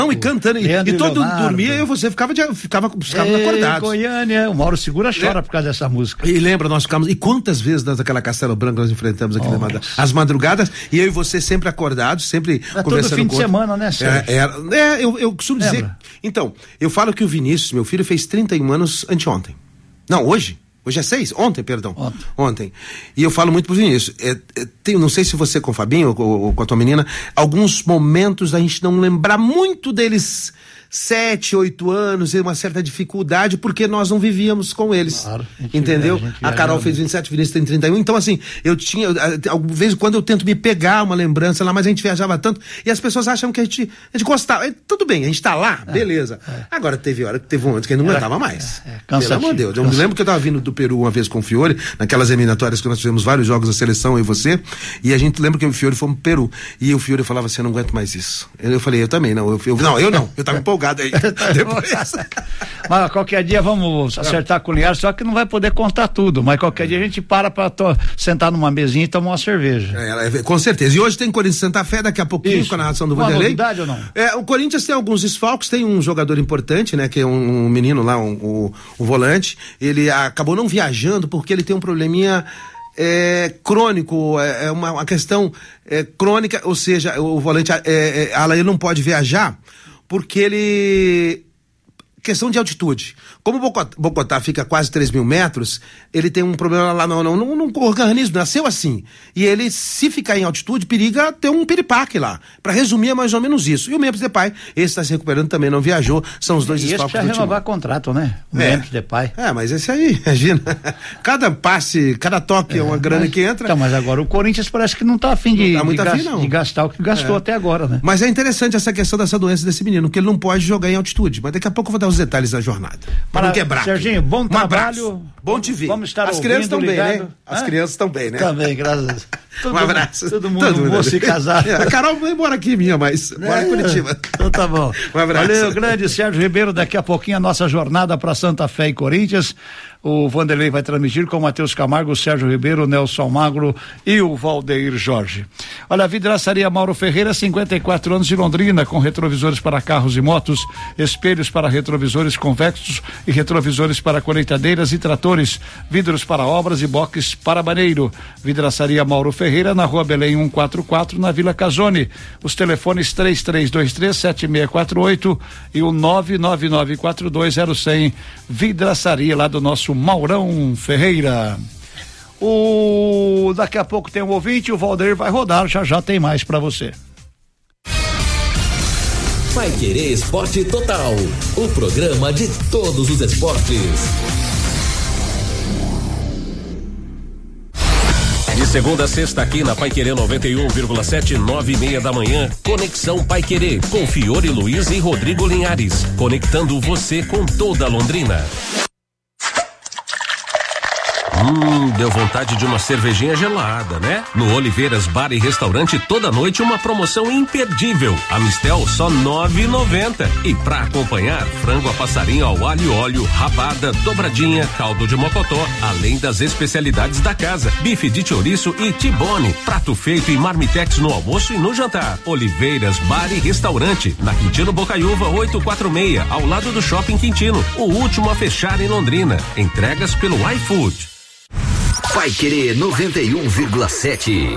e cantando, e todo mundo dormia e você ficava acordado. Goiânia, o Mauro Segura chora por causa dessa música. E lembra, nós ficamos, e quantas vezes naquela Castelo Branco nós enfrentamos aqui as madrugadas, e eu e você sempre acordados, sempre conversando. Todo fim de semana, né, Sérgio? Eu costumo dizer, então, eu falo que o Vinícius, meu filho, fez 31 anos anteontem. Não, hoje é 6? Ontem. E eu falo muito pro Vinícius, não sei se você com o Fabinho ou com a tua menina, alguns momentos a gente não lembrar muito deles 7, 8 anos, uma certa dificuldade, porque nós não vivíamos com eles. Claro, entendeu? A Carol fez 27, o Vinícius tem 31, então assim, eu tinha, às vezes quando eu tento me pegar uma lembrança lá, mas a gente viajava tanto, e as pessoas acham que a gente gostava. Tudo bem, a gente tá lá, beleza. Agora teve um ano que ele não aguentava mais. Pelo amor de Deus. Eu me lembro que eu tava vindo do Peru uma vez com o Fiore, naquelas eliminatórias que nós fizemos vários jogos da seleção, eu e você, e a gente lembra que eu e o Fiore fomos pro Peru, e o Fiore falava assim, eu não aguento mais isso. Eu falei, eu também não. Eu tava empolgado aí. Mas qualquer dia vamos acertar com o Linhares, só que não vai poder contar tudo, mas qualquer dia a gente para sentar numa mesinha e tomar uma cerveja. Com certeza. E hoje tem Corinthians Santa Fé, daqui a pouquinho, com a narração do Vanderlei. Novidade ou não? O Corinthians tem alguns desfalques, tem um jogador importante, né, que é um menino lá, o volante, ele acabou não viajando porque ele tem um probleminha crônico, uma questão crônica, ou seja, o volante ele não pode viajar porque questão de altitude. Como o Bogotá fica quase 3.000 metros, ele tem um problema lá no organismo, nasceu assim. E ele, se ficar em altitude, periga ter um piripaque lá. Pra resumir, é mais ou menos isso. E o Memphis Depay, esse está se recuperando também, não viajou, são os dois desfalques do time. E esse precisa renovar contrato, né? O Memphis Depay. Mas esse aí, imagina. Cada passe, cada toque é uma grana que entra. Então, mas agora o Corinthians parece que não tá afim de gastar o que gastou até agora, né? Mas é interessante essa questão dessa doença desse menino, que ele não pode jogar em altitude. Mas daqui a pouco eu vou dar os detalhes da jornada. Para não quebrar. Serginho, bom trabalho. Bom te ver. Vamos estar As crianças estão bem, né? As crianças estão bem, né? Também, graças a Deus. Um abraço. Todo mundo se casar. A Carol vai embora aqui mas mora em Curitiba. Então tá bom. Um abraço. Valeu, grande Sérgio Ribeiro. Daqui a pouquinho a nossa jornada para Santa Fé e Corinthians. O Vanderlei vai transmitir com o Matheus Camargo, o Sérgio Ribeiro, o Nelson Magro e o Valdeir Jorge. Olha, a Vidraçaria Mauro Ferreira, 54 anos de Londrina, com retrovisores para carros e motos, espelhos para retrovisores convexos e retrovisores para colheitadeiras e tratores, vidros para obras e box para banheiro. Vidraçaria Mauro Ferreira, na Rua Belém 144, na Vila Casone. Os telefones 3323-7648 e o 999420100. Vidraçaria lá do nosso Maurão Ferreira. Daqui a pouco tem um ouvinte, o Valdeir vai rodar, já tem mais pra você. Paiquerê Esporte Total, o programa de todos os esportes. De segunda a sexta aqui na Paiquerê 91,7, 9:30 da manhã, Conexão Paiquerê, com Fiore Luiz e Rodrigo Linhares, conectando você com toda Londrina. Deu vontade de uma cervejinha gelada, né? No Oliveiras Bar e Restaurante, toda noite uma promoção imperdível. A Mistel só R$9,90. E pra acompanhar, frango a passarinho ao alho e óleo, rabada, dobradinha, caldo de mocotó, além das especialidades da casa, bife de chouriço e tibone, prato feito em marmitex no almoço e no jantar. Oliveiras Bar e Restaurante, na Quintino Bocaiúva 846, ao lado do Shopping Quintino, o último a fechar em Londrina. Entregas pelo iFood. Paiquerê 91,7.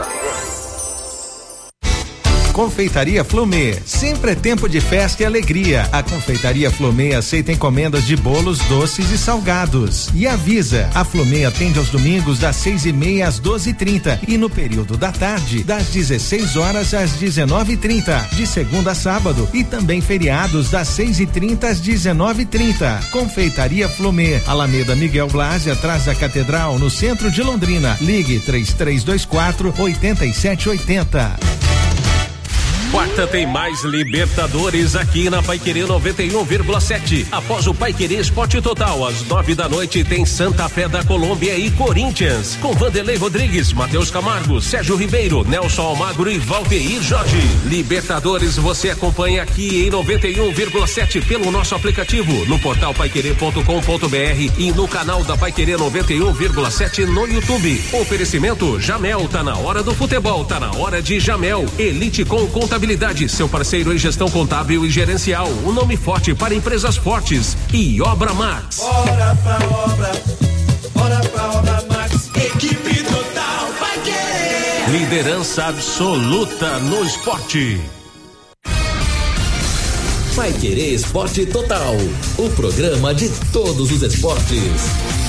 Confeitaria Flomê, sempre é tempo de festa e alegria. A Confeitaria Flomê aceita encomendas de bolos, doces e salgados. E avisa, a Flomê atende aos domingos das 6:30 às 12:30 e no período da tarde das 16 horas às 19:30, de segunda a sábado, e também feriados das 6:30 às 19:30. Confeitaria Flomê, Alameda Miguel Blasi, atrás da Catedral, no centro de Londrina. Ligue 3324-8780. Quarta tem mais Libertadores aqui na Paiquerê 91,7. Após o Paiquerê Esporte Total, às 9 da noite tem Santa Fé da Colômbia e Corinthians, com Vanderlei Rodrigues, Matheus Camargo, Sérgio Ribeiro, Nelson Almagro e Valdeir Jorge. Libertadores você acompanha aqui em 91,7 pelo nosso aplicativo, no portal paiquerê.com.br e no canal da Paiquerê 91,7 no YouTube. Oferecimento Jamel, tá na hora do futebol, tá na hora de Jamel. Elite com Contabilidade. Contabilidade, seu parceiro em gestão contábil e gerencial. Um nome forte para empresas fortes. E Obra Max. Bora pra Obra Max. Equipe total vai querer. Liderança absoluta no esporte. Vai Querer Esporte Total, o programa de todos os esportes.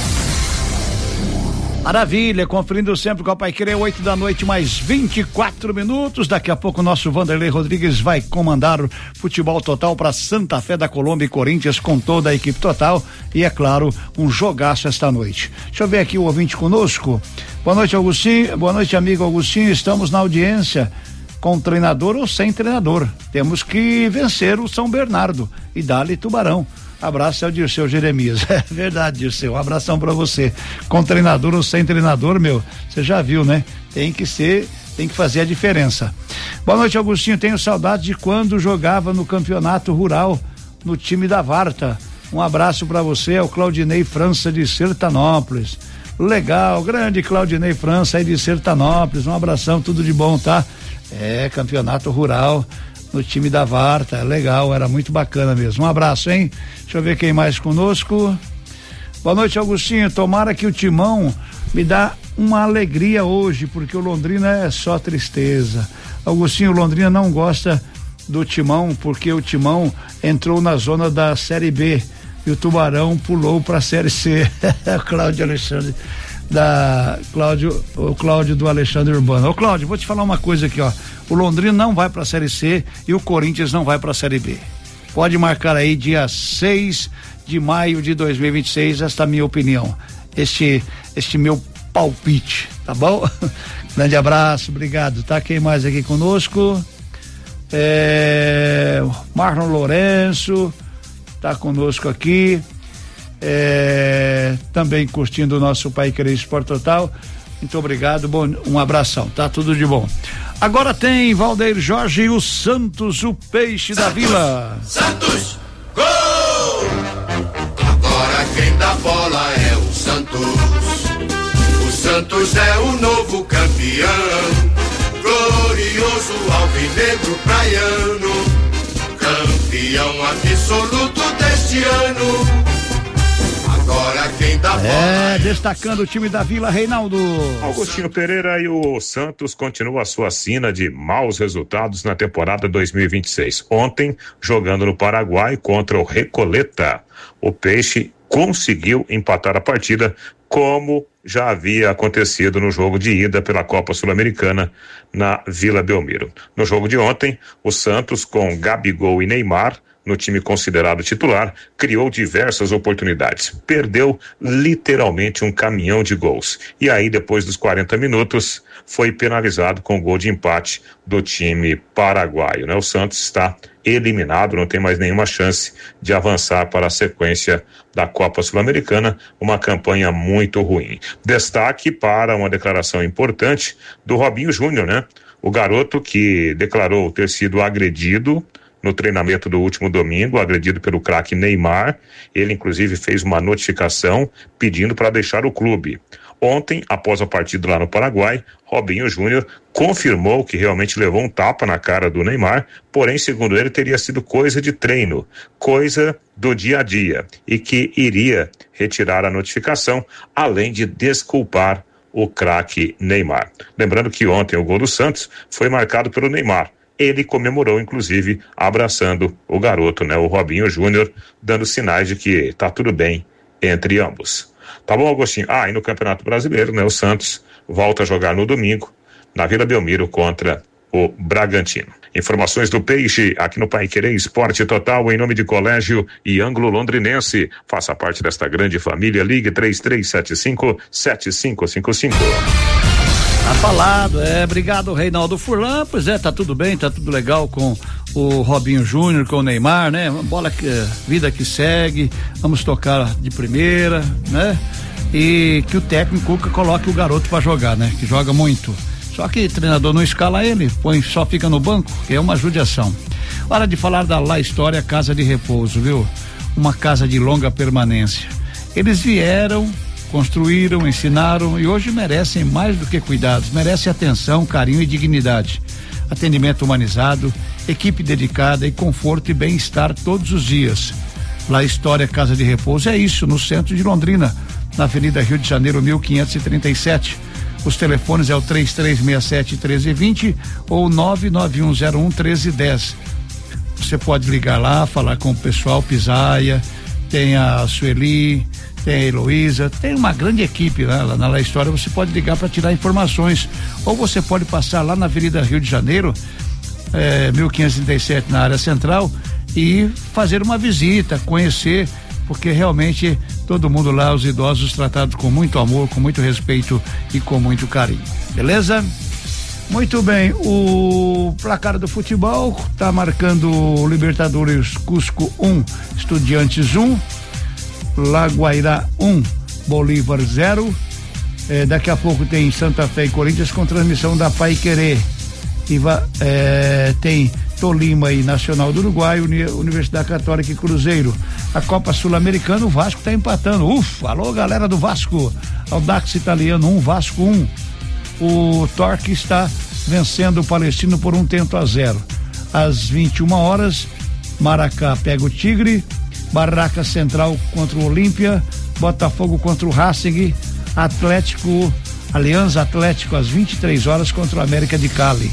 Maravilha, conferindo sempre com a Pai Querer, 8 da noite, mais 24 minutos. Daqui a pouco o nosso Vanderlei Rodrigues vai comandar o futebol total para Santa Fé da Colômbia e Corinthians com toda a equipe total. E é claro, um jogaço esta noite. Deixa eu ver aqui o ouvinte conosco. Boa noite, Augustinho. Boa noite, amigo Augustinho. Estamos na audiência. Com treinador ou sem treinador. Temos que vencer o São Bernardo e dá-lhe Tubarão. Abraço ao Dirceu Jeremias. É verdade, Dirceu. Um abração pra você. Com treinador ou sem treinador, você já viu, né? Tem que fazer a diferença. Boa noite, Augustinho. Tenho saudade de quando jogava no campeonato rural, no time da Varta. Um abraço pra você, é o Claudinei França de Sertanópolis. Legal, grande Claudinei França aí de Sertanópolis. Um abração, tudo de bom, tá? Campeonato rural no time da Varta, legal, era muito bacana mesmo. Um abraço, hein? Deixa eu ver quem mais conosco. Boa noite, Augustinho. Tomara que o Timão me dá uma alegria hoje, porque o Londrina é só tristeza. Augustinho, o Londrina não gosta do Timão, porque o Timão entrou na zona da Série B e o Tubarão pulou pra Série C. Cláudio Alexandre o Cláudio do Alexandre Urbano. Ô Cláudio, vou te falar uma coisa aqui, ó. O Londrina não vai pra Série C e o Corinthians não vai pra Série B. Pode marcar aí dia 6 de maio de 2026, esta é a minha opinião. Este meu palpite, tá bom? Grande abraço, obrigado, tá? Quem mais aqui conosco? Marlon Lourenço tá conosco aqui. Também curtindo o nosso Pai Querer Esporte Total. Muito obrigado, um abração, tá? Tudo de bom. Agora tem Valdeir Jorge e o Santos, o peixe da vila. Santos, gol! Agora quem dá bola é o Santos. O Santos é o novo campeão. Glorioso alvinegro praiano. Campeão absoluto deste ano. Agora quem dá bola destacando o time da Vila, Reinaldo. Augustinho Pereira e o Santos continuam a sua sina de maus resultados na temporada 2026. Ontem, jogando no Paraguai contra o Recoleta, o Peixe conseguiu empatar a partida, como já havia acontecido no jogo de ida pela Copa Sul-Americana na Vila Belmiro. No jogo de ontem, o Santos, com Gabigol e Neymar no time considerado titular, criou diversas oportunidades. Perdeu literalmente um caminhão de gols. E aí, depois dos 40 minutos, foi penalizado com gol de empate do time paraguaio, né? O Santos está eliminado, não tem mais nenhuma chance de avançar para a sequência da Copa Sul-Americana, uma campanha muito ruim. Destaque para uma declaração importante do Robinho Júnior, né? O garoto que declarou ter sido agredido no treinamento do último domingo, agredido pelo craque Neymar. Ele inclusive fez uma notificação pedindo para deixar o clube. Ontem, após a partida lá no Paraguai, Robinho Júnior confirmou que realmente levou um tapa na cara do Neymar, porém, segundo ele, teria sido coisa de treino, coisa do dia a dia, e que iria retirar a notificação, além de desculpar o craque Neymar. Lembrando que ontem o gol do Santos foi marcado pelo Neymar. Ele comemorou, inclusive, abraçando o garoto, né? O Robinho Júnior, dando sinais de que tá tudo bem entre ambos. Tá bom, Agostinho? E no Campeonato Brasileiro, né? O Santos volta a jogar no domingo, na Vila Belmiro, contra o Bragantino. Informações do Peixe, aqui no Pai Querer Esporte Total, em nome de Colégio e Ângulo Londrinense. Faça parte desta grande família, ligue 3375-7555. Tá falado, obrigado Reinaldo Furlan, pois tá tudo bem, tá tudo legal com o Robinho Júnior, com o Neymar, né? Bola vida que segue, vamos tocar de primeira, né? E que o técnico coloque o garoto pra jogar, né? Que joga muito. Só que o treinador não escala ele, só fica no banco, que é uma judiação. Hora de falar da La História Casa de Repouso, viu? Uma casa de longa permanência. Eles vieram, construíram, ensinaram e hoje merecem mais do que cuidados, merecem atenção, carinho e dignidade. atendimento humanizado, equipe dedicada e conforto e bem-estar todos os dias. La História Casa de Repouso é isso, no centro de Londrina, na Avenida Rio de Janeiro 1537. Os telefones é o 3367-1320 ou 99101-1310. Você pode ligar lá, falar com o pessoal, Pisaia, tem a Sueli, tem a Heloísa, tem uma grande equipe lá na La História. Você pode ligar para tirar informações, ou você pode passar lá na Avenida Rio de Janeiro 1537, na área central, e fazer uma visita, conhecer, porque realmente todo mundo lá, os idosos, tratados com muito amor, com muito respeito e com muito carinho. Beleza? Muito bem, o placar do futebol tá marcando Libertadores Cusco 1, Estudiantes 1, Laguairá 1, Bolívar 0. Daqui a pouco tem Santa Fé e Corinthians com transmissão da Paiquerê. Tem Tolima e Nacional do Uruguai, Universidade Católica e Cruzeiro. A Copa Sul-Americana, o Vasco tá empatando. Alô, galera do Vasco. Audax Italiano 1, Vasco 1. O Torque está vencendo o Palestino por 1-0. Às 21 horas, Maracá pega o Tigre, Barraca Central contra o Olímpia, Botafogo contra o Racing, Aliança Atlético às 23 horas contra o América de Cali.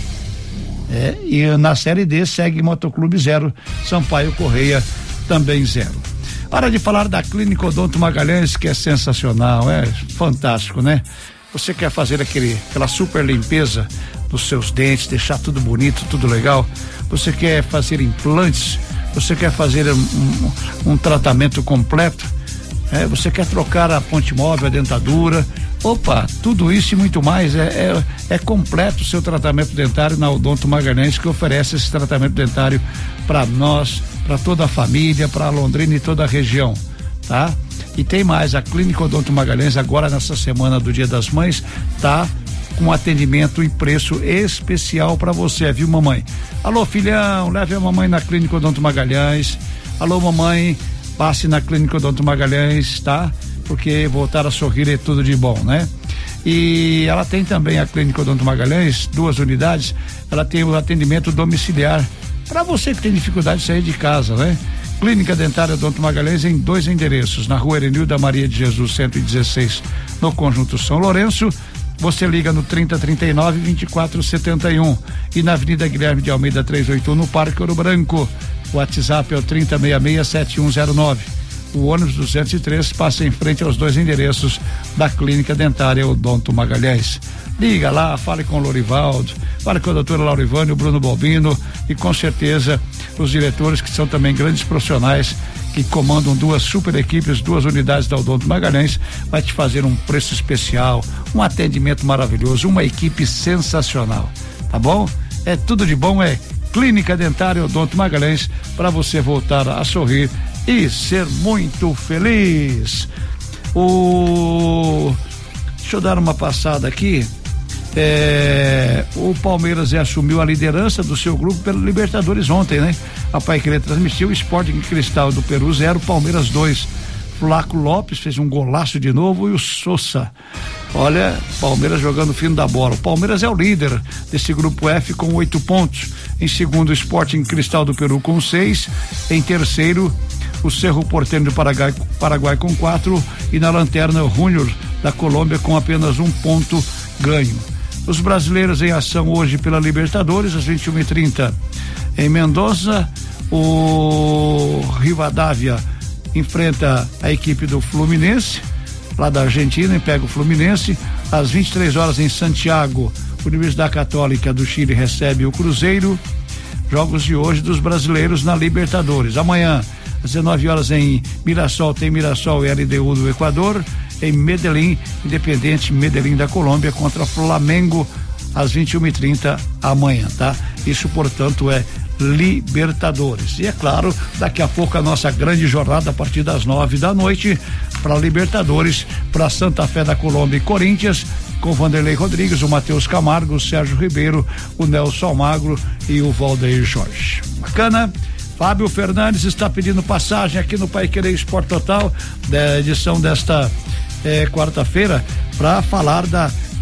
E na Série D segue Motoclube 0, Sampaio Correia também 0. Hora de falar da Clínica Odonto Magalhães, que é sensacional, é fantástico, né? Você quer fazer aquela super limpeza dos seus dentes, deixar tudo bonito, tudo legal? Você quer fazer implantes? Você quer fazer um tratamento completo? Você quer trocar a ponte móvel, a dentadura? Opa, tudo isso e muito mais. É completo o seu tratamento dentário na Odonto Magalhães, que oferece esse tratamento dentário para nós, para toda a família, para Londrina e toda a região, tá? E tem mais, a Clínica Odonto Magalhães agora nessa semana do Dia das Mães tá com atendimento e preço especial para você, viu, mamãe? Alô, filhão, leve a mamãe na Clínica Odonto Magalhães. Alô, mamãe, passe na Clínica Odonto Magalhães, tá? Porque voltar a sorrir é tudo de bom, né? E ela tem também a Clínica Odonto Magalhães, 2 unidades. Ela tem o atendimento domiciliar para você que tem dificuldade de sair de casa, né? Clínica Dentária Odonto Magalhães em 2 endereços, na Rua Erenilda Maria de Jesus 116, no Conjunto São Lourenço. Você liga no 3039-2471 e na Avenida Guilherme de Almeida 381, no Parque Ouro Branco. O WhatsApp é o 3066-7109. O ônibus 203 passa em frente aos 2 endereços da Clínica Dentária Odonto Magalhães. Liga lá, fale com o Lorivaldo, fale com a doutora Laurivane, o Bruno Balbino e com certeza os diretores, que são também grandes profissionais, que comandam 2 super equipes, 2 unidades da Odonto Magalhães, vai te fazer um preço especial, um atendimento maravilhoso, uma equipe sensacional, tá bom? É tudo de bom, é Clínica Dentária Odonto Magalhães, para você voltar a sorrir e ser muito feliz. Deixa eu dar uma passada aqui. O Palmeiras assumiu a liderança do seu grupo pela Libertadores ontem, né? A Paiquerê transmitiu o Sporting Cristal do Peru 0, Palmeiras 2. Flaco Lopes fez um golaço de novo e o Sousa. Olha, Palmeiras jogando o fino da bola. O Palmeiras é o líder desse grupo F com 8 pontos. Em segundo, o Sporting Cristal do Peru com 6. Em terceiro, o Cerro Porteño do Paraguai com 4. E na lanterna, o Júnior da Colômbia com apenas 1 ponto ganho. Os brasileiros em ação hoje pela Libertadores, às 21h30. Em Mendoza, o Rivadavia enfrenta a equipe do Fluminense, lá da Argentina, e pega o Fluminense. Às 23 horas em Santiago, Universidade Católica do Chile recebe o Cruzeiro. Jogos de hoje dos brasileiros na Libertadores. Amanhã, às 19 horas em Mirassol, tem Mirassol e LDU do Equador. Em Medellín, Independente Medellín da Colômbia contra Flamengo às 21h30 amanhã, tá? Isso, portanto, é Libertadores. E é claro, daqui a pouco a nossa grande jornada a partir das 9 da noite para Libertadores, para Santa Fé da Colômbia e Corinthians, com Vanderlei Rodrigues, o Matheus Camargo, o Sérgio Ribeiro, o Nelson Almagro e o Valdeir Jorge. Bacana? Fábio Fernandes está pedindo passagem aqui no Paiquerê Esporte Total, da edição desta quarta-feira, para falar da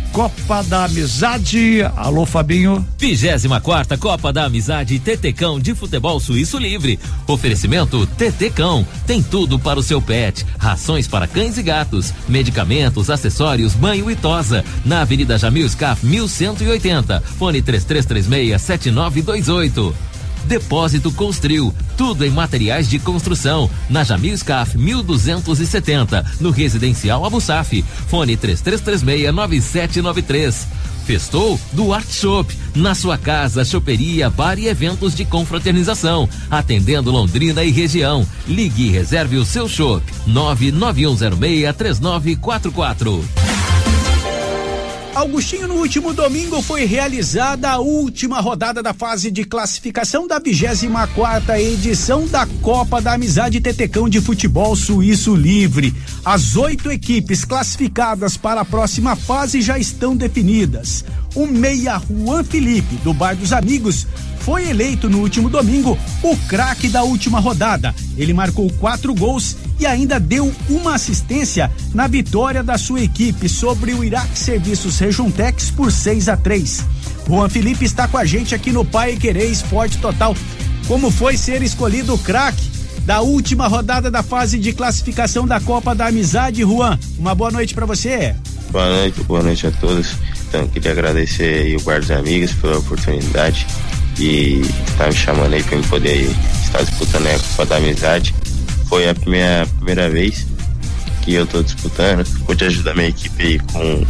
Copa da Amizade. Alô, Fabinho. 24ª Copa da Amizade TT-Cão de Futebol Suíço Livre. Oferecimento TT-Cão. Tem tudo para o seu pet. Rações para cães e gatos, medicamentos, acessórios, banho e tosa. Na Avenida Jamil Scaff 1180. Fone 3336-7928. Depósito Construil, tudo em materiais de construção. Na Jamil Scaff 1270, no Residencial Abu Saf. Fone 3336-9793. Festou Duarte Shop, na sua casa, choperia, bar e eventos de confraternização, atendendo Londrina e região. Ligue e reserve o seu chopp. 99106-3944. Augustinho, no último domingo foi realizada a última rodada da fase de classificação da 24ª edição da Copa da Amizade TT-Cão de Futebol Suíço Livre. As 8 equipes classificadas para a próxima fase já estão definidas. O meia Juan Felipe, do Bar dos Amigos, foi eleito no último domingo o craque da última rodada. Ele marcou 4 gols e ainda deu uma assistência na vitória da sua equipe sobre o Iraque Serviços Rejuntex por 6-3. Juan Felipe está com a gente aqui no Pai Querer Esporte Total. Como foi ser escolhido o craque da última rodada da fase de classificação da Copa da Amizade, Juan? Uma boa noite para você. Boa noite a todos. Então, queria agradecer aí o Bar dos Amigos pela oportunidade e tá me chamando aí para eu poder estar disputando a Copa da Amizade. Foi a primeira vez que eu tô disputando. Pude ajudar minha equipe aí com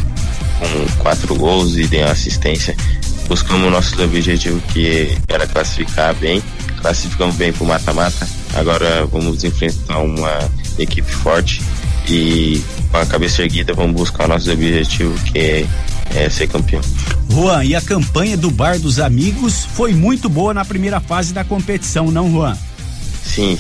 4 gols e dei uma assistência. Buscamos o nosso objetivo, que era classificar bem. Classificamos bem pro mata-mata. Agora vamos enfrentar uma equipe forte e com a cabeça erguida vamos buscar o nosso objetivo, que é ser campeão. Juan, e a campanha do Bar dos Amigos foi muito boa na primeira fase da competição, não, Juan? Sim,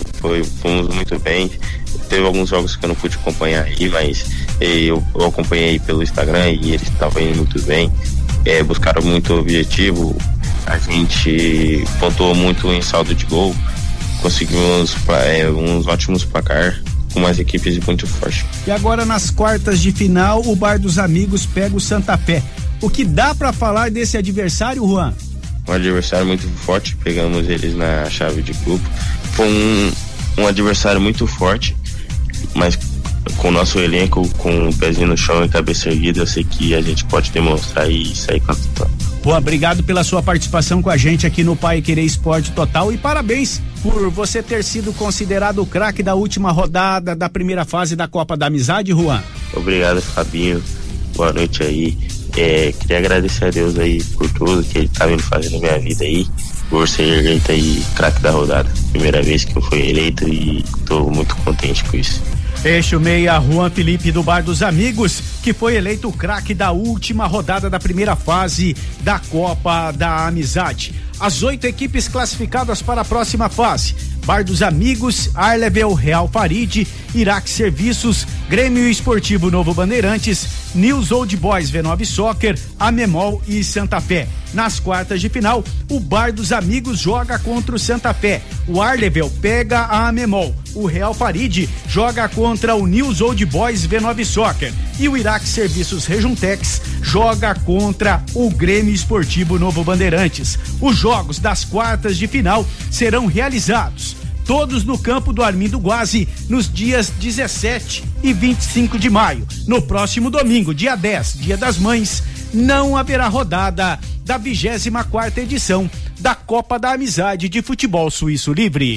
fomos muito bem. Teve alguns jogos que eu não pude acompanhar aí, mas eu acompanhei pelo Instagram e eles estavam indo muito bem. Buscaram muito objetivo, a gente pontuou muito em saldo de gol, conseguimos uns ótimos placar com umas equipes muito fortes. E agora nas quartas de final, o Bar dos Amigos pega o Santa Fé. O que dá pra falar desse adversário, Juan? Um adversário muito forte, pegamos eles na chave de grupo. Foi um adversário muito forte, mas com o nosso elenco, com o pezinho no chão e cabeça erguida, eu sei que a gente pode demonstrar e sair com a vitória. Juan, obrigado pela sua participação com a gente aqui no Pai Querer Esporte Total e parabéns por você ter sido considerado o craque da última rodada da primeira fase da Copa da Amizade, Juan. Obrigado, Fabinho. Boa noite aí. Queria agradecer a Deus aí por tudo que ele tá vindo fazendo na minha vida aí, por ser eleito aí craque da rodada. Primeira vez que eu fui eleito e tô muito contente com isso. Este o meia Juan Felipe do Bar dos Amigos, que foi eleito o craque da última rodada da primeira fase da Copa da Amizade. As 8 equipes classificadas para a próxima fase: Bar dos Amigos, Arlevel, Real Farid, Iraque Serviços, Grêmio Esportivo Novo Bandeirantes, News Old Boys V9 Soccer, Amemol e Santa Fé. Nas quartas de final, o Bar dos Amigos joga contra o Santa Fé, o Arlevel pega a Amemol, o Real Farid joga contra o News Old Boys V9 Soccer e o Iraque Serviços Rejuntex joga contra o Grêmio Esportivo Novo Bandeirantes. Os jogos das quartas de final serão realizados todos no campo do Armindo Guazzi, nos dias 17 e 25 de maio. No próximo domingo, dia 10, Dia das Mães, não haverá rodada da 24ª edição da Copa da Amizade de Futebol Suíço Livre.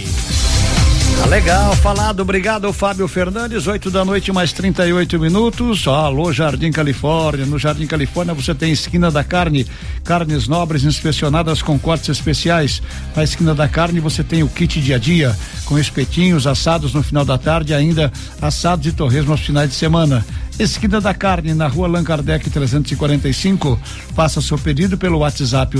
Tá legal, falado, obrigado Fábio Fernandes, 8 da noite mais 38 minutos, alô Jardim Califórnia, no Jardim Califórnia você tem Esquina da Carne, carnes nobres inspecionadas com cortes especiais. Na Esquina da Carne você tem o kit dia a dia, com espetinhos assados no final da tarde, ainda assados e torresmo aos finais de semana. Esquina da Carne, na rua Allan Kardec 345, faça seu pedido pelo WhatsApp, o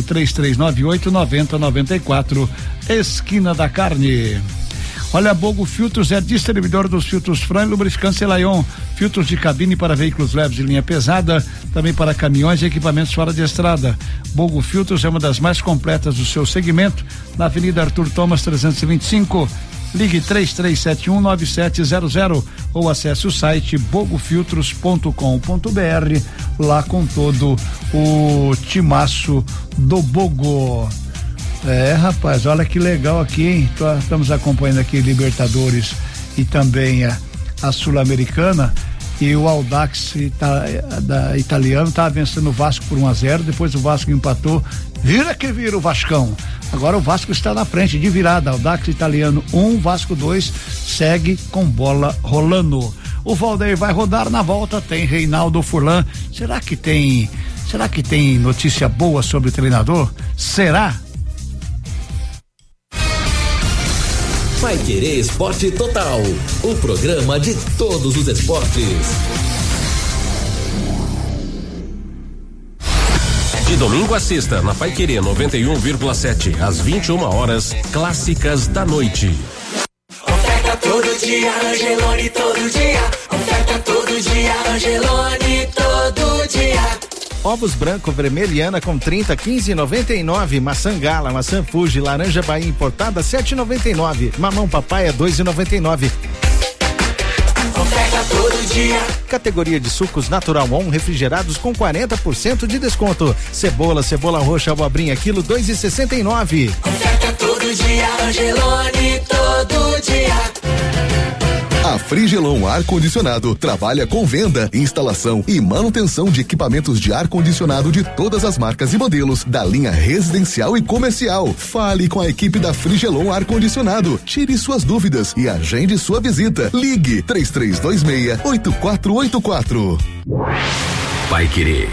3398-9094, Esquina da Carne. Olha, a Bogo Filtros é distribuidor dos filtros Fran e lubrificantes Elayon, filtros de cabine para veículos leves de linha pesada, também para caminhões e equipamentos fora de estrada. Bogo Filtros é uma das mais completas do seu segmento, na Avenida Arthur Thomas 325, Ligue 33719700 ou acesse o site bogofiltros.com.br, lá com todo o timaço do Bogo. Rapaz, olha que legal aqui, hein? Estamos acompanhando aqui Libertadores e também a Sul-Americana, e o Audax italiano tá vencendo o Vasco por 1-0, depois o Vasco empatou, vira que vira o Vascão. Agora o Vasco está na frente de virada, Audax italiano 1, Vasco 2, segue com bola rolando. O Valdeir vai rodar, na volta tem Reinaldo Furlan. Será que tem notícia boa sobre o treinador? Será? Paiquerê Esporte Total, o programa de todos os esportes. De domingo a sexta, na Paiquerê 91,7, às 21 horas, clássicas da noite. Oferta todo dia, Angelone todo dia. Oferta todo dia, Angelone todo dia. Ovos branco vermelhiana com 30, 15,99. Maçã gala, maçã Fuji, laranja Bahia importada 7,99. Mamão papaya 2,99. Oferta todo dia. Categoria de sucos Natural On refrigerados com 40% de desconto. Cebola roxa, abobrinha quilo 2,69. Oferta todo dia, Angelone todo dia. A Frigelon Ar-Condicionado trabalha com venda, instalação e manutenção de equipamentos de ar-condicionado de todas as marcas e modelos, da linha residencial e comercial. Fale com a equipe da Frigelon Ar-Condicionado, tire suas dúvidas e agende sua visita. Ligue 3326-8484. Paiquerê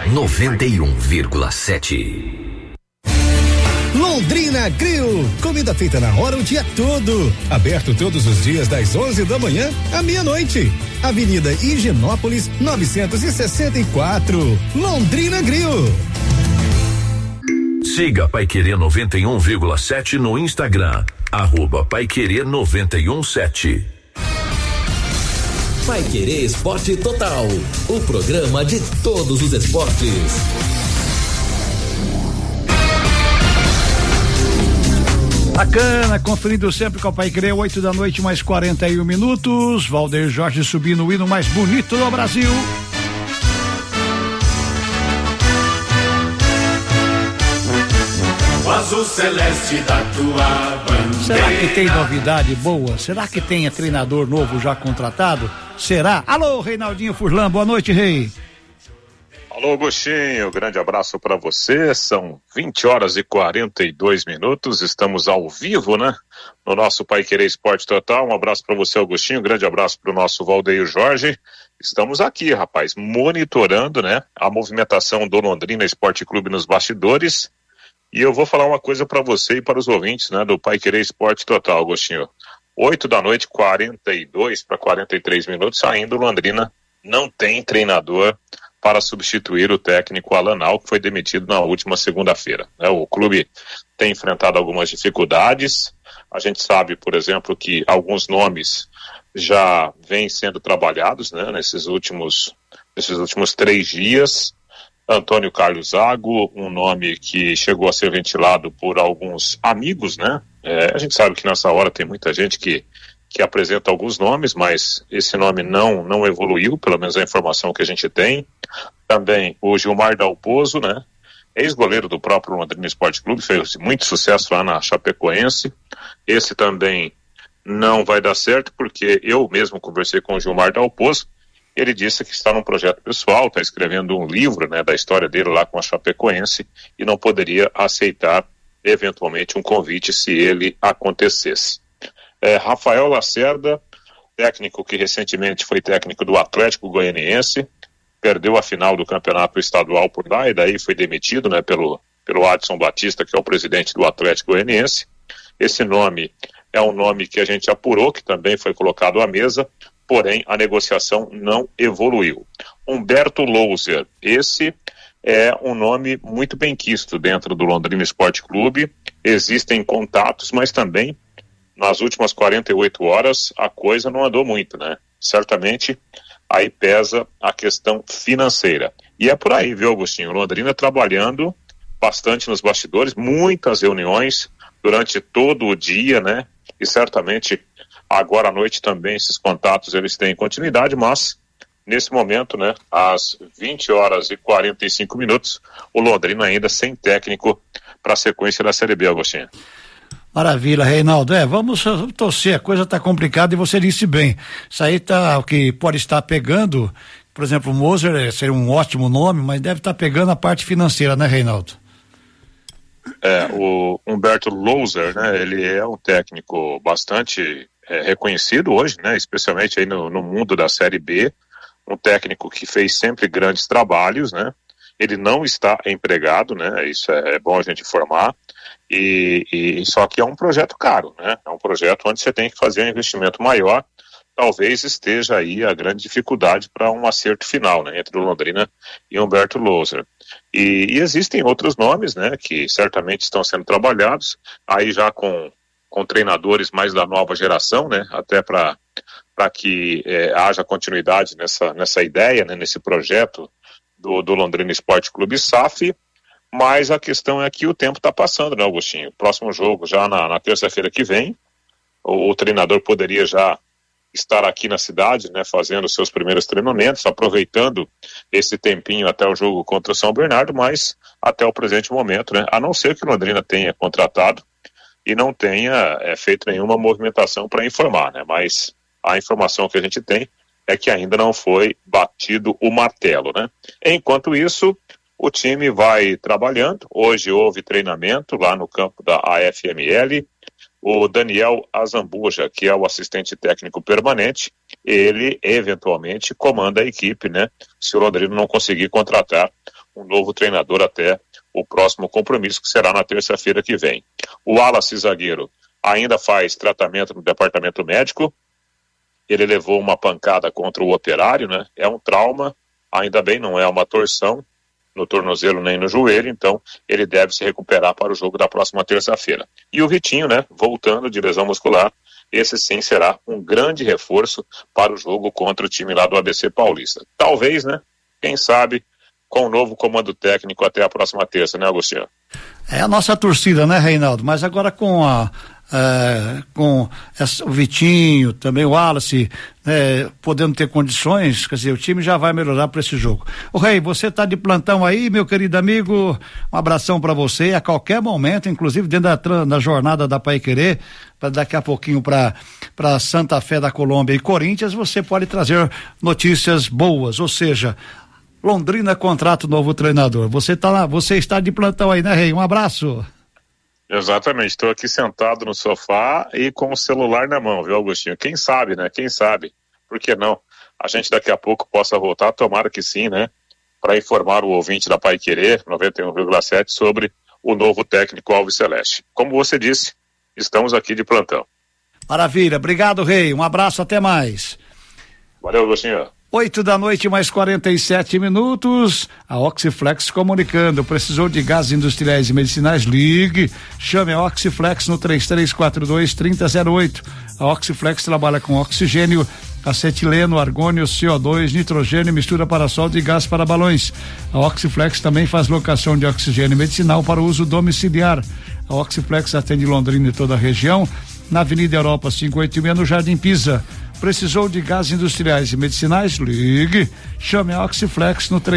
91,7. Londrina Grill, comida feita na hora o dia todo, aberto todos os dias das 11 da manhã à meia-noite. Avenida Higienópolis 964, Londrina Grill. Siga Paiquerê 91,7 no Instagram, @Paiquerê 91,7. Paiquerê Esporte Total, o programa de todos os esportes. Bacana, conferindo sempre com o Paiquerê, 8 da noite, mais 41 minutos. Valdeir Jorge subindo o hino mais bonito do Brasil. O azul celeste da tua bandeira. Será que tem novidade boa? Será que tem treinador novo já contratado? Será? Alô, Reinaldinho Furlan, boa noite, rei. Alô, Agostinho, grande abraço para você. São 20 horas e 42 minutos. Estamos ao vivo, né? No nosso Paiquerê Esporte Total. Um abraço para você, Agostinho. Grande abraço para o nosso Valdeir Jorge. Estamos aqui, rapaz, monitorando, né? A movimentação do Londrina Esporte Clube nos bastidores. E eu vou falar uma coisa para você e para os ouvintes, né? Do Paiquerê Esporte Total, Agostinho. 8 da noite, 42 para 43 minutos. Ainda o Londrina não tem treinador para substituir o técnico Alanal, que foi demitido na última segunda-feira. O clube tem enfrentado algumas dificuldades. A gente sabe, por exemplo, que alguns nomes já vêm sendo trabalhados, né, nesses últimos 3 dias. Antônio Carlos Zago, um nome que chegou a ser ventilado por alguns amigos, né? A gente sabe que nessa hora tem muita gente que apresenta alguns nomes, mas esse nome não evoluiu, pelo menos a informação que a gente tem. Também o Gilmar Dalpozo, né? Ex-goleiro do próprio Londrina Esporte Clube, fez muito sucesso lá na Chapecoense. Esse também não vai dar certo, porque eu mesmo conversei com o Gilmar Dalpozo. Ele disse que está num projeto pessoal, está escrevendo um livro, né, da história dele lá com a Chapecoense e não poderia aceitar eventualmente um convite se ele acontecesse. Rafael Lacerda, técnico que recentemente foi técnico do Atlético Goianiense, perdeu a final do campeonato estadual por lá e daí foi demitido, né, pelo Adson Batista, que é o presidente do Atlético Goianiense. Esse nome é um nome que a gente apurou, que também foi colocado à mesa, porém a negociação não evoluiu. Humberto Louser, esse é um nome muito bem quisto dentro do Londrina Esporte Clube. Existem contatos, mas também nas últimas 48 horas a coisa não andou muito, né? Certamente aí pesa a questão financeira. E é por aí, viu, Agostinho? Londrina trabalhando bastante nos bastidores, muitas reuniões durante todo o dia, né? e certamente agora à noite também esses contatos eles têm continuidade, mas nesse momento, né, às 20h45, o Londrina ainda sem técnico para a sequência da Série B, Agostinho. Maravilha, Reinaldo. Vamos torcer, a coisa tá complicada e você disse bem. Isso aí o que pode estar pegando, por exemplo, o Moser seria um ótimo nome, mas deve estar pegando a parte financeira, né, Reinaldo? O Humberto Louser, né, ele é um técnico bastante reconhecido hoje, né, especialmente aí no mundo da Série B, um técnico que fez sempre grandes trabalhos, né, ele não está empregado, né, isso é bom a gente informar, e só que é um projeto caro, né, é um projeto onde você tem que fazer um investimento maior, talvez esteja aí a grande dificuldade para um acerto final, né, entre o Londrina e Humberto Louser. E existem outros nomes, né, que certamente estão sendo trabalhados, aí já com treinadores mais da nova geração, né, até para que haja continuidade nessa ideia, né, nesse projeto do Londrina Esporte Clube SAF, mas a questão é que o tempo está passando, né, Agostinho? Próximo jogo já na terça-feira que vem, o treinador poderia já estar aqui na cidade, né, fazendo seus primeiros treinamentos, aproveitando esse tempinho até o jogo contra o São Bernardo, mas até o presente momento, né, a não ser que o Londrina tenha contratado e não tenha feito nenhuma movimentação para informar, né, mas a informação que a gente tem é que ainda não foi batido o martelo, né. Enquanto isso, o time vai trabalhando. Hoje houve treinamento lá no campo da AFML. O Daniel Azambuja, que é o assistente técnico permanente, ele eventualmente comanda a equipe, né? Se o Londrina não conseguir contratar um novo treinador até o próximo compromisso, que será na terça-feira que vem. O Wallace zagueiro ainda faz tratamento no departamento médico. Ele levou uma pancada contra o Operário, né? É um trauma, ainda bem, não é uma torção no tornozelo nem no joelho, então ele deve se recuperar para o jogo da próxima terça-feira. E o Vitinho, né, voltando de lesão muscular, esse sim será um grande reforço para o jogo contra o time lá do ABC Paulista. Talvez, né, quem sabe, com o novo comando técnico até a próxima terça, né, Agostinho? É a nossa torcida, né, Reinaldo? Mas agora com o Vitinho, também o Wallace, podendo ter condições, quer dizer, o time já vai melhorar para esse jogo. O Rei, você tá de plantão aí, meu querido amigo, um abração para você, a qualquer momento, inclusive dentro da jornada da Paiquerê, para daqui a pouquinho para Santa Fé da Colômbia e Corinthians, você pode trazer notícias boas, ou seja, Londrina contrata o novo treinador. Você está de plantão aí, né, Rei? Um abraço. Exatamente, estou aqui sentado no sofá e com o celular na mão, viu, Agostinho? Quem sabe, né? Quem sabe? Por que não? A gente daqui a pouco possa voltar, tomara que sim, né? Para informar o ouvinte da Paiquerê 91,7 sobre o novo técnico Alves Celeste. Como você disse, estamos aqui de plantão. Maravilha, obrigado, Rei. Um abraço, até mais. Valeu, Agostinho. 8h mais 47 minutos. A Oxiflex comunicando. Precisou de gases industriais e medicinais? Ligue. Chame a Oxiflex no 3342-3008. A Oxiflex trabalha com oxigênio, acetileno, argônio, CO2, nitrogênio, mistura para solda e gás para balões. A Oxiflex também faz locação de oxigênio medicinal para uso domiciliar. A Oxiflex atende Londrina e toda a região. Na Avenida Europa 586, no Jardim Pisa. Precisou de gases industriais e medicinais? Ligue. Chame a Oxiflex no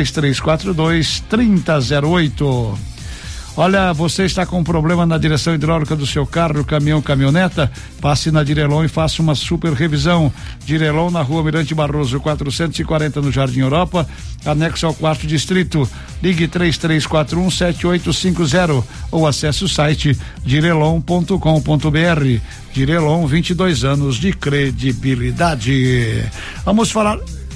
3342-3008. Olha, você está com um problema na direção hidráulica do seu carro, caminhão, caminhoneta? Passe na Direlon e faça uma super revisão. Direlon na Rua Mirante Barroso 440 no Jardim Europa, anexo ao 4º distrito. Ligue 3341-7850 ou acesse o site direlon.com.br. Direlon, 22 anos de credibilidade. Vamos falar.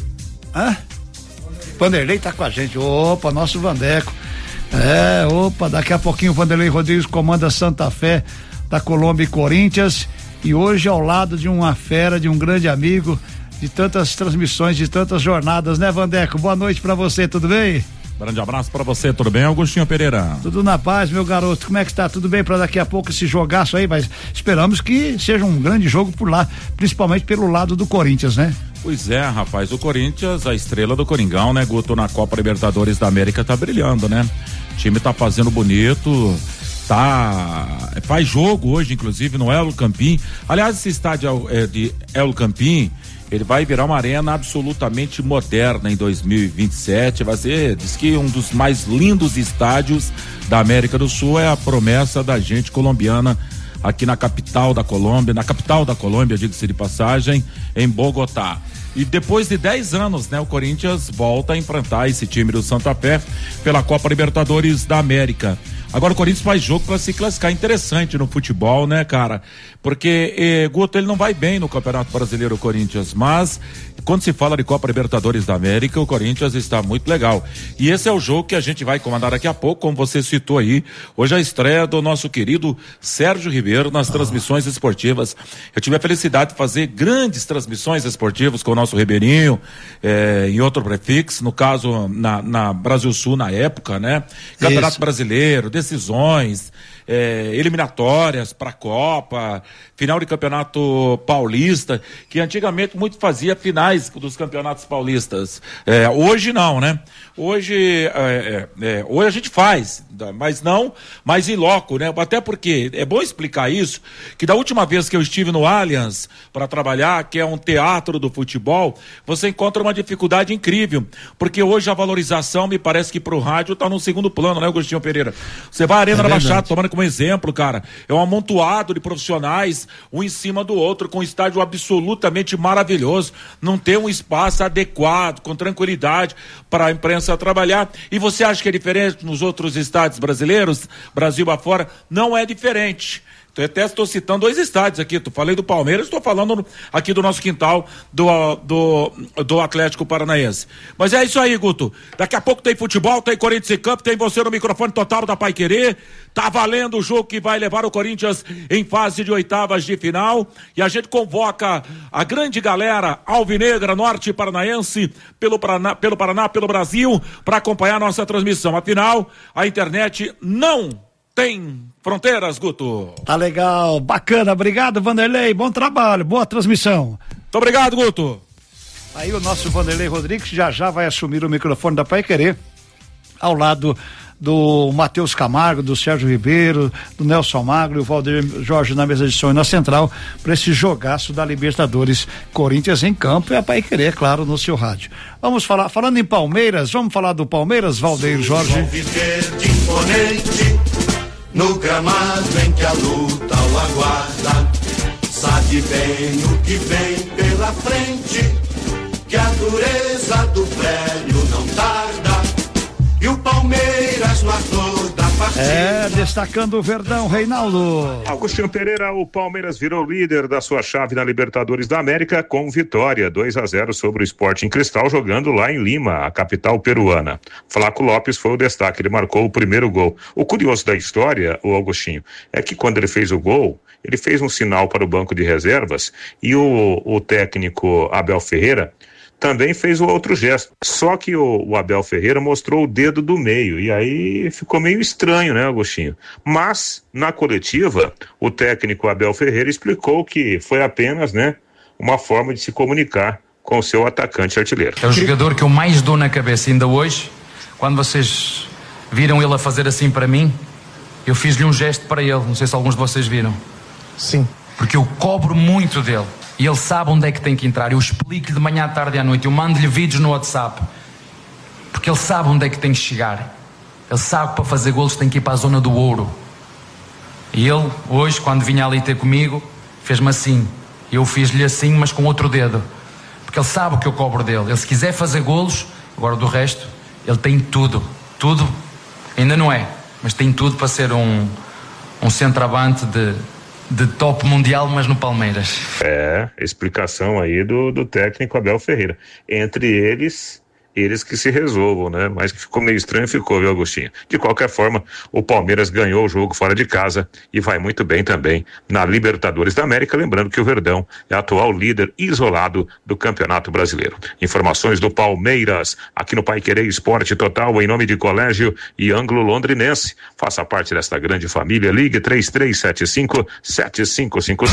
Vanderlei tá com a gente. Opa, nosso Vandeco. Daqui a pouquinho o Vanderlei Rodrigues comanda Santa Fé da Colômbia e Corinthians, e hoje ao lado de uma fera, de um grande amigo, de tantas transmissões, de tantas jornadas, né, Vandeco? Boa noite pra você, tudo bem? Grande abraço pra você, tudo bem, Augustinho Pereira? Tudo na paz, meu garoto, como é que está? Tudo bem pra daqui a pouco esse jogaço aí, mas esperamos que seja um grande jogo por lá, principalmente pelo lado do Corinthians, né? Pois é, rapaz, o Corinthians, a estrela do Coringão, né, Guto, na Copa Libertadores da América tá brilhando, né? O time tá fazendo bonito, faz jogo hoje, inclusive, no El Campín. Aliás, esse estádio de El Campín, ele vai virar uma arena absolutamente moderna em 2027. Vai ser, diz que um dos mais lindos estádios da América do Sul. É a promessa da gente colombiana aqui na capital da Colômbia, diga-se de passagem, em Bogotá. E depois de 10 anos, né, o Corinthians volta a enfrentar esse time do Santa Fé pela Copa Libertadores da América. Agora o Corinthians faz jogo para se classificar. Interessante no futebol, né, cara? Porque Guto, ele não vai bem no Campeonato Brasileiro, o Corinthians, mas quando se fala de Copa Libertadores da América, o Corinthians está muito legal. E esse é o jogo que a gente vai comandar daqui a pouco, como você citou aí. Hoje a estreia do nosso querido Sérgio Ribeiro nas transmissões esportivas. Eu tive a felicidade de fazer grandes transmissões esportivas com o nosso Ribeirinho, em outro prefixo, no caso na Brasil Sul na época, né? Campeonato Brasileiro, decisões, eliminatórias para a Copa, final de Campeonato Paulista, que antigamente muito fazia finais dos campeonatos paulistas. Hoje não, né? Hoje a gente faz, mas em loco, né? Até porque é bom explicar isso, que da última vez que eu estive no Allianz para trabalhar, que é um teatro do futebol, você encontra uma dificuldade incrível, porque hoje a valorização me parece que pro rádio está no segundo plano, né, Agostinho Pereira? Você vai à Arena da Baixada, tomando como exemplo, cara, é um amontoado de profissionais, um em cima do outro, com um estádio absolutamente maravilhoso, não tem um espaço adequado, com tranquilidade para a imprensa trabalhar. E você acha que é diferente nos outros estádios brasileiros, Brasil afora? Não é diferente. Eu até estou citando 2 estádios aqui, falei do Palmeiras, estou falando aqui do nosso quintal do Atlético Paranaense. Mas é isso aí, Guto. Daqui a pouco tem futebol, tem Corinthians em campo, tem você no microfone total da Paiquerê. Tá valendo o jogo que vai levar o Corinthians em fase de oitavas de final. E a gente convoca a grande galera alvinegra, norte paranaense, pelo Paraná, pelo Brasil, para acompanhar a nossa transmissão. Afinal, a internet não tem fronteiras, Guto. Tá legal, bacana, obrigado, Vanderlei, bom trabalho, boa transmissão. Muito obrigado, Guto. Aí o nosso Vanderlei Rodrigues já vai assumir o microfone da Paiquerê, ao lado do Matheus Camargo, do Sérgio Ribeiro, do Nelson Magro e o Valdeir Jorge na mesa de som e na central, para esse jogaço da Libertadores. Corinthians em campo e a Paiquerê, claro, no seu rádio. Vamos falando em Palmeiras, vamos falar do Palmeiras, Valdeir Jorge. No gramado em que a luta o aguarda, sabe bem o que vem pela frente, que a dureza do prédio não tarda, e o Palmeiras no ator da partida. Destacando o Verdão, Reinaldo. Agostinho Pereira, o Palmeiras virou líder da sua chave na Libertadores da América com vitória 2-0 sobre o Sporting Cristal, jogando lá em Lima, a capital peruana. Flaco Lopes foi o destaque, ele marcou o primeiro gol. O curioso da história, o Agostinho, é que quando ele fez o gol, ele fez um sinal para o banco de reservas e o técnico Abel Ferreira também fez o outro gesto, só que o Abel Ferreira mostrou o dedo do meio, e aí ficou meio estranho, né, Agostinho? Mas, na coletiva, o técnico Abel Ferreira explicou que foi apenas, né, uma forma de se comunicar com o seu atacante artilheiro. É o jogador que eu mais dou na cabeça ainda hoje. Quando vocês viram ele a fazer assim para mim, eu fiz-lhe um gesto para ele, não sei se alguns de vocês viram. Sim. Porque eu cobro muito dele. E ele sabe onde é que tem que entrar. Eu explico-lhe de manhã à tarde e à noite. Eu mando-lhe vídeos no WhatsApp. Porque ele sabe onde é que tem que chegar. Ele sabe que para fazer golos tem que ir para a zona do ouro. E ele, hoje, quando vinha ali ter comigo, fez-me assim. Eu fiz-lhe assim, mas com outro dedo. Porque ele sabe o que eu cobro dele. Ele, se quiser fazer golos, agora do resto, ele tem tudo. Tudo, ainda não é, mas tem tudo para ser um centroavante de top mundial, mas no Palmeiras. Explicação aí do técnico Abel Ferreira. Entre eles que se resolvam, né? Mas que ficou meio estranho, viu, Agostinho? De qualquer forma, o Palmeiras ganhou o jogo fora de casa e vai muito bem também na Libertadores da América, lembrando que o Verdão é atual líder isolado do Campeonato Brasileiro. Informações do Palmeiras, aqui no Paiquerê Esporte Total, em nome de Colégio e Ângulo Londrinense. Faça parte desta grande família, ligue 3375-7555.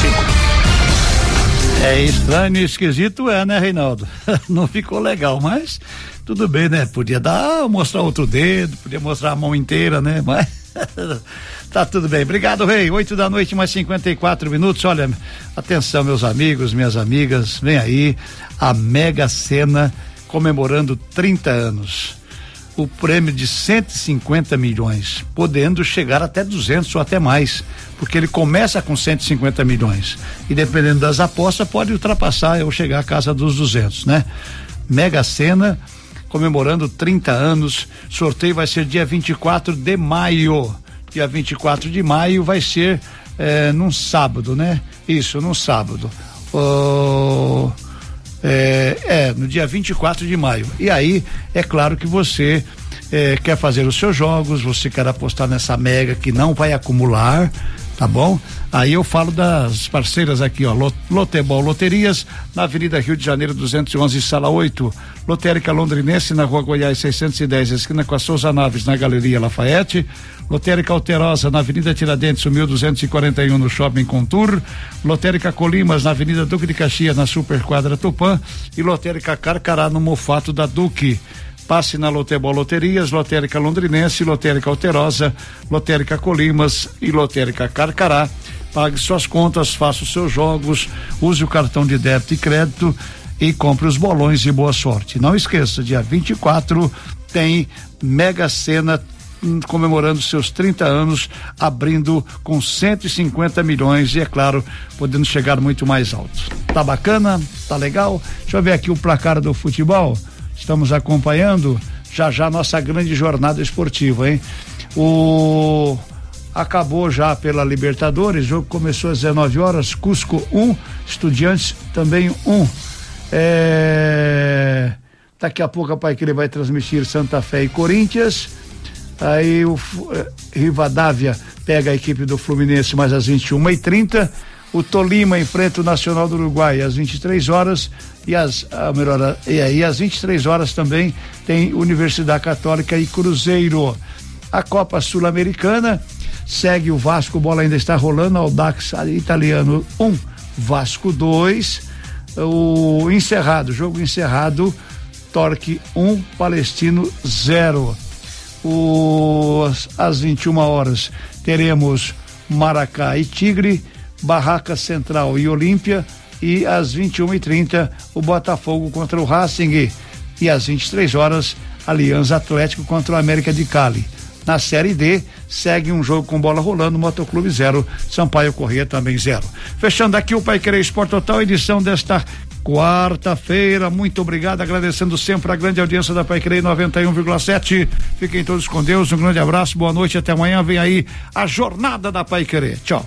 É estranho e esquisito, né, Reinaldo? Não ficou legal, mas tudo bem, né? Podia mostrar outro dedo, podia mostrar a mão inteira, né? Mas Tá tudo bem. Obrigado, Rei. 8 da noite, mais 54 minutos. Olha, atenção, meus amigos, minhas amigas, vem aí a Mega Sena comemorando 30 anos. O prêmio de 150 milhões, podendo chegar até 200 ou até mais, porque ele começa com 150 milhões e dependendo das apostas pode ultrapassar ou chegar à casa dos 200, né? Mega Sena comemorando 30 anos, sorteio vai ser dia 24 de maio. Dia 24 de maio vai ser num sábado, né? Isso, num sábado. No dia 24 de maio. E aí, é claro que você quer fazer os seus jogos, você quer apostar nessa mega que não vai acumular, tá bom? Aí eu falo das parceiras aqui, ó, Lotebol Loterias, na Avenida Rio de Janeiro 211, sala 8, Lotérica Londrinense, na Rua Goiás 610, esquina com a Souza Naves, na Galeria Lafayette, Lotérica Alterosa, na Avenida Tiradentes, 1241, no Shopping Contour, Lotérica Colimas, na Avenida Duque de Caxias, na Superquadra Tupã, e Lotérica Carcará, no Mofato da Duque. Passe na Lotebol Loterias, Lotérica Londrinense, Lotérica Alterosa, Lotérica Colimas e Lotérica Carcará. Pague suas contas, faça os seus jogos, use o cartão de débito e crédito e compre os bolões e boa sorte. Não esqueça, dia 24 tem Mega Sena comemorando seus 30 anos, abrindo com 150 milhões e, é claro, podendo chegar muito mais alto. Tá bacana? Tá legal? Deixa eu ver aqui o placar do futebol. Estamos acompanhando já nossa grande jornada esportiva, hein? Acabou já pela Libertadores, o jogo começou às 19 horas, Cusco 1, Estudiantes também 1. Daqui a pouco a Paiquerê vai transmitir Santa Fé e Corinthians. Aí o Rivadavia pega a equipe do Fluminense mais às 21h30. O Tolima enfrenta o Nacional do Uruguai às 23 horas e às 23 horas também tem Universidade Católica e Cruzeiro. A Copa Sul-Americana segue o Vasco, bola ainda está rolando, Audax Italiano 1, Vasco 2. Jogo encerrado, Torque 1, Palestino 0. Às 21 horas teremos Maracá e Tigre, Barraca Central e Olímpia, e às 21h30 o Botafogo contra o Racing, e às 23 horas Aliança Atlético contra o América de Cali. Na Série D segue um jogo com bola rolando, Motoclube 0, Sampaio Corrêa também 0. Fechando aqui o Paiquerê Esporte Total, edição desta quarta-feira. Muito obrigado, agradecendo sempre a grande audiência da Paiquerê 91,7. Fiquem todos com Deus, um grande abraço, boa noite, até amanhã. Vem aí a jornada da Paiquerê. Tchau.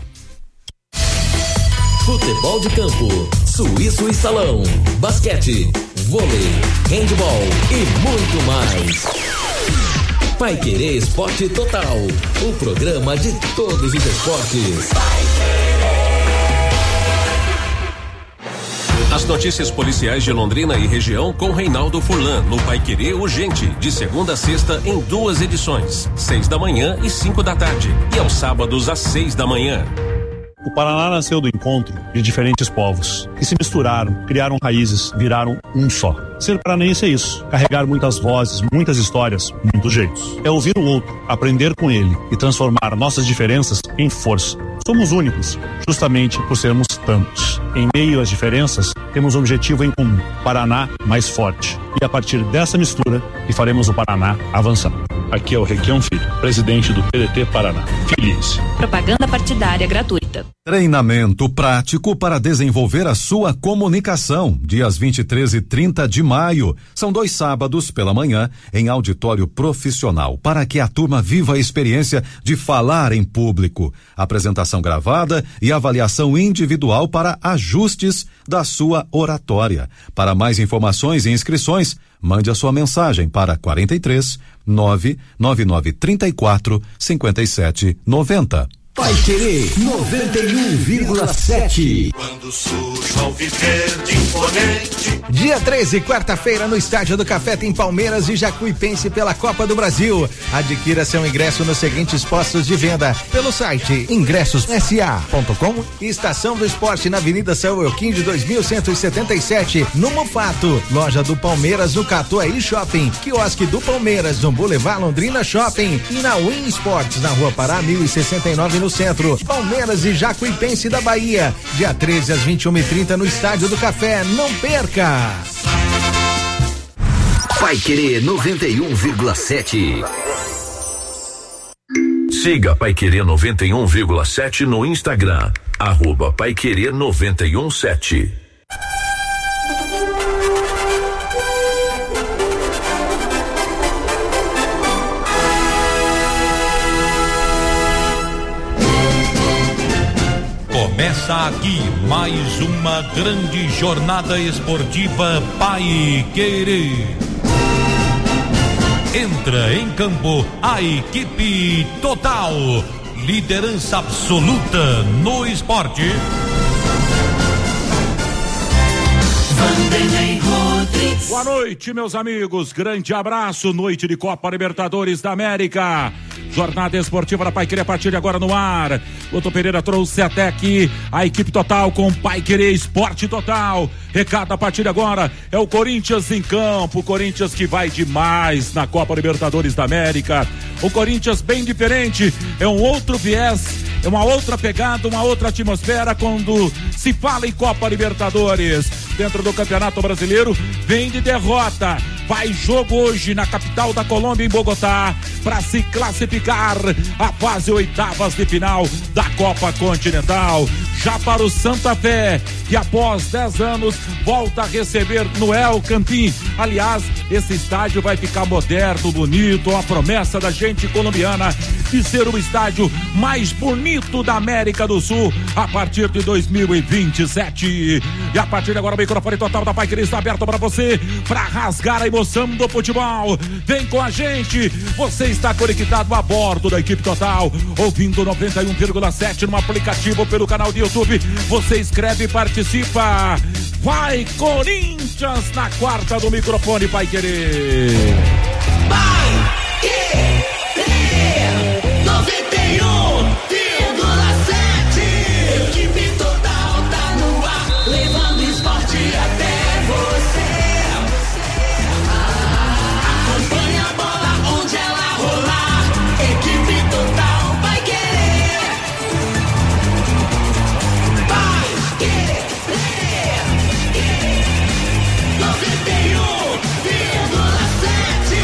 Futebol de campo, Suíço e Salão, basquete, vôlei, handebol e muito mais. Paiquerê Esporte Total, o programa de todos os esportes. As notícias policiais de Londrina e região com Reinaldo Furlan no Paiquerê Urgente, de segunda a sexta em 2 edições, 6 da manhã e 5 da tarde, e aos sábados às 6 da manhã. O Paraná nasceu do encontro de diferentes povos que se misturaram, criaram raízes, viraram um só. Ser paranaense é isso, carregar muitas vozes, muitas histórias, muitos jeitos. É ouvir o outro, aprender com ele e transformar nossas diferenças em força. Somos únicos, justamente por sermos tantos. Em meio às diferenças, temos um objetivo em comum: Paraná mais forte. E a partir dessa mistura, que faremos o Paraná avançar. Aqui é o Requião Filho, presidente do PDT Paraná. Feliz. Propaganda partidária gratuita. Treinamento prático para desenvolver a sua comunicação, dias 23 e 30 de maio. São 2 sábados pela manhã em auditório profissional, para que a turma viva a experiência de falar em público. Apresentação gravada e avaliação individual para ajustes da sua oratória. Para mais informações e inscrições, mande a sua mensagem para 43 99934 5790. Paiquerê 91,7. Quando surge ao viver de imponente. Dia 13, quarta-feira, no Estádio do Café tem Palmeiras e Jacuipense pela Copa do Brasil. Adquira seu ingresso nos seguintes postos de venda: pelo site ingressos.sa.com e Estação do Esporte na Avenida São Euquim de 2177, no Mufato. Loja do Palmeiras no Catuaí Shopping, quiosque do Palmeiras no Boulevard Londrina Shopping e na Win Sports na Rua Pará 1069 no centro. Palmeiras e Jacuipense da Bahia, dia 13 às 21h30 no Estádio do Café. Não perca! Paiquerê 91,7. Siga Paiquerê 91,7 no Instagram, @Paiquerê 91,7. Começa aqui mais uma grande jornada esportiva Paiquerê. Entra em campo a equipe total, liderança absoluta no esporte. Boa noite, meus amigos. Grande abraço. Noite de Copa Libertadores da América. Jornada esportiva da Paiquerê a partir de agora no ar. Lotto Pereira trouxe até aqui a equipe total com Paiquerê Esporte Total. Recado a partir de agora é o Corinthians em campo. O Corinthians que vai demais na Copa Libertadores da América. O Corinthians bem diferente, é um outro viés, é uma outra pegada, uma outra atmosfera quando se fala em Copa Libertadores. Dentro do Campeonato Brasileiro, vem de derrota. Vai jogo hoje na capital da Colômbia, em Bogotá, para se classificar a fase oitavas de final da Copa Continental. Já para o Santa Fé, que após 10 anos volta a receber no El Campín. Aliás, esse estádio vai ficar moderno, bonito, uma promessa da gente colombiana de ser o estádio mais bonito da América do Sul a partir de 2027. E a partir de agora o microfone total da Paiquerê está aberto para você, para rasgar a emoção do futebol. Vem com a gente, você está conectado a bordo da equipe total, ouvindo 91,7 no aplicativo pelo canal de YouTube. Você escreve e participa. Vai Corinthians na quarta do microfone Paiquerê. Paiquerê 91,7. Equipe total tá no ar, levando esporte até você. Acompanha a bola onde ela rolar. Equipe total vai querer. Paiquerê 91,7.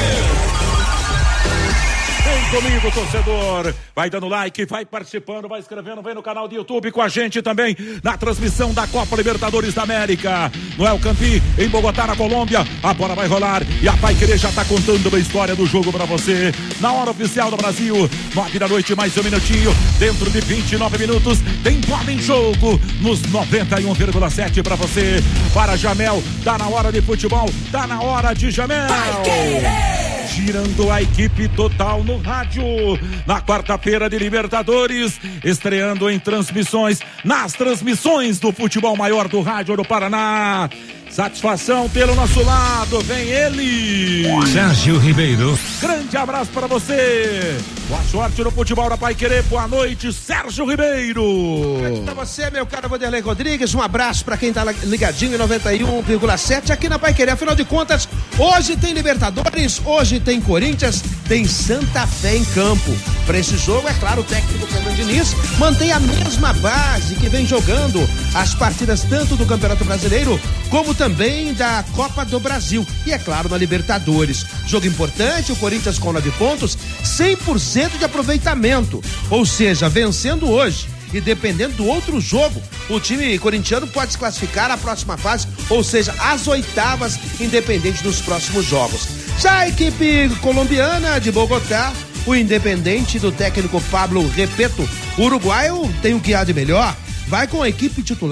Vem comigo, torcedor. Vai dando like, vai participando, vai escrevendo, vem no canal do YouTube com a gente também na transmissão da Copa Libertadores da América. No El Campín, em Bogotá, na Colômbia. A bola vai rolar e a Paiquerê já tá contando uma história do jogo pra você. Na hora oficial do Brasil, 9 da noite, mais um minutinho. Dentro de 29 minutos, tem bola em jogo nos 91,7 pra você. Para Jamel, tá na hora de futebol, tá na hora de Jamel. Girando a equipe total no rádio, na quarta-feira de Libertadores, estreando em transmissões, nas transmissões do futebol maior do rádio do Paraná. Satisfação pelo nosso lado, vem ele, Sérgio Ribeiro. Grande abraço para você. Boa sorte no futebol da Paiquerê. Boa noite, Sérgio Ribeiro. Pra você, meu caro Vanderlei Rodrigues, um abraço pra quem tá ligadinho em 91,7 aqui na Paiquerê. Afinal de contas, hoje tem Libertadores, hoje tem Corinthians, tem Santa Fé em campo. Para esse jogo, é claro, o técnico Fernando Diniz mantém a mesma base que vem jogando as partidas tanto do Campeonato Brasileiro como também da Copa do Brasil e, é claro, na Libertadores. Jogo importante, o Corinthians com 9 pontos, 100% de aproveitamento, ou seja, vencendo hoje e dependendo do outro jogo, o time corintiano pode se classificar à próxima fase, ou seja, às oitavas, independente dos próximos jogos. Já a equipe colombiana de Bogotá, o Independente do técnico Pablo Repeto, o uruguaio tem o que há de melhor, vai com a equipe titular,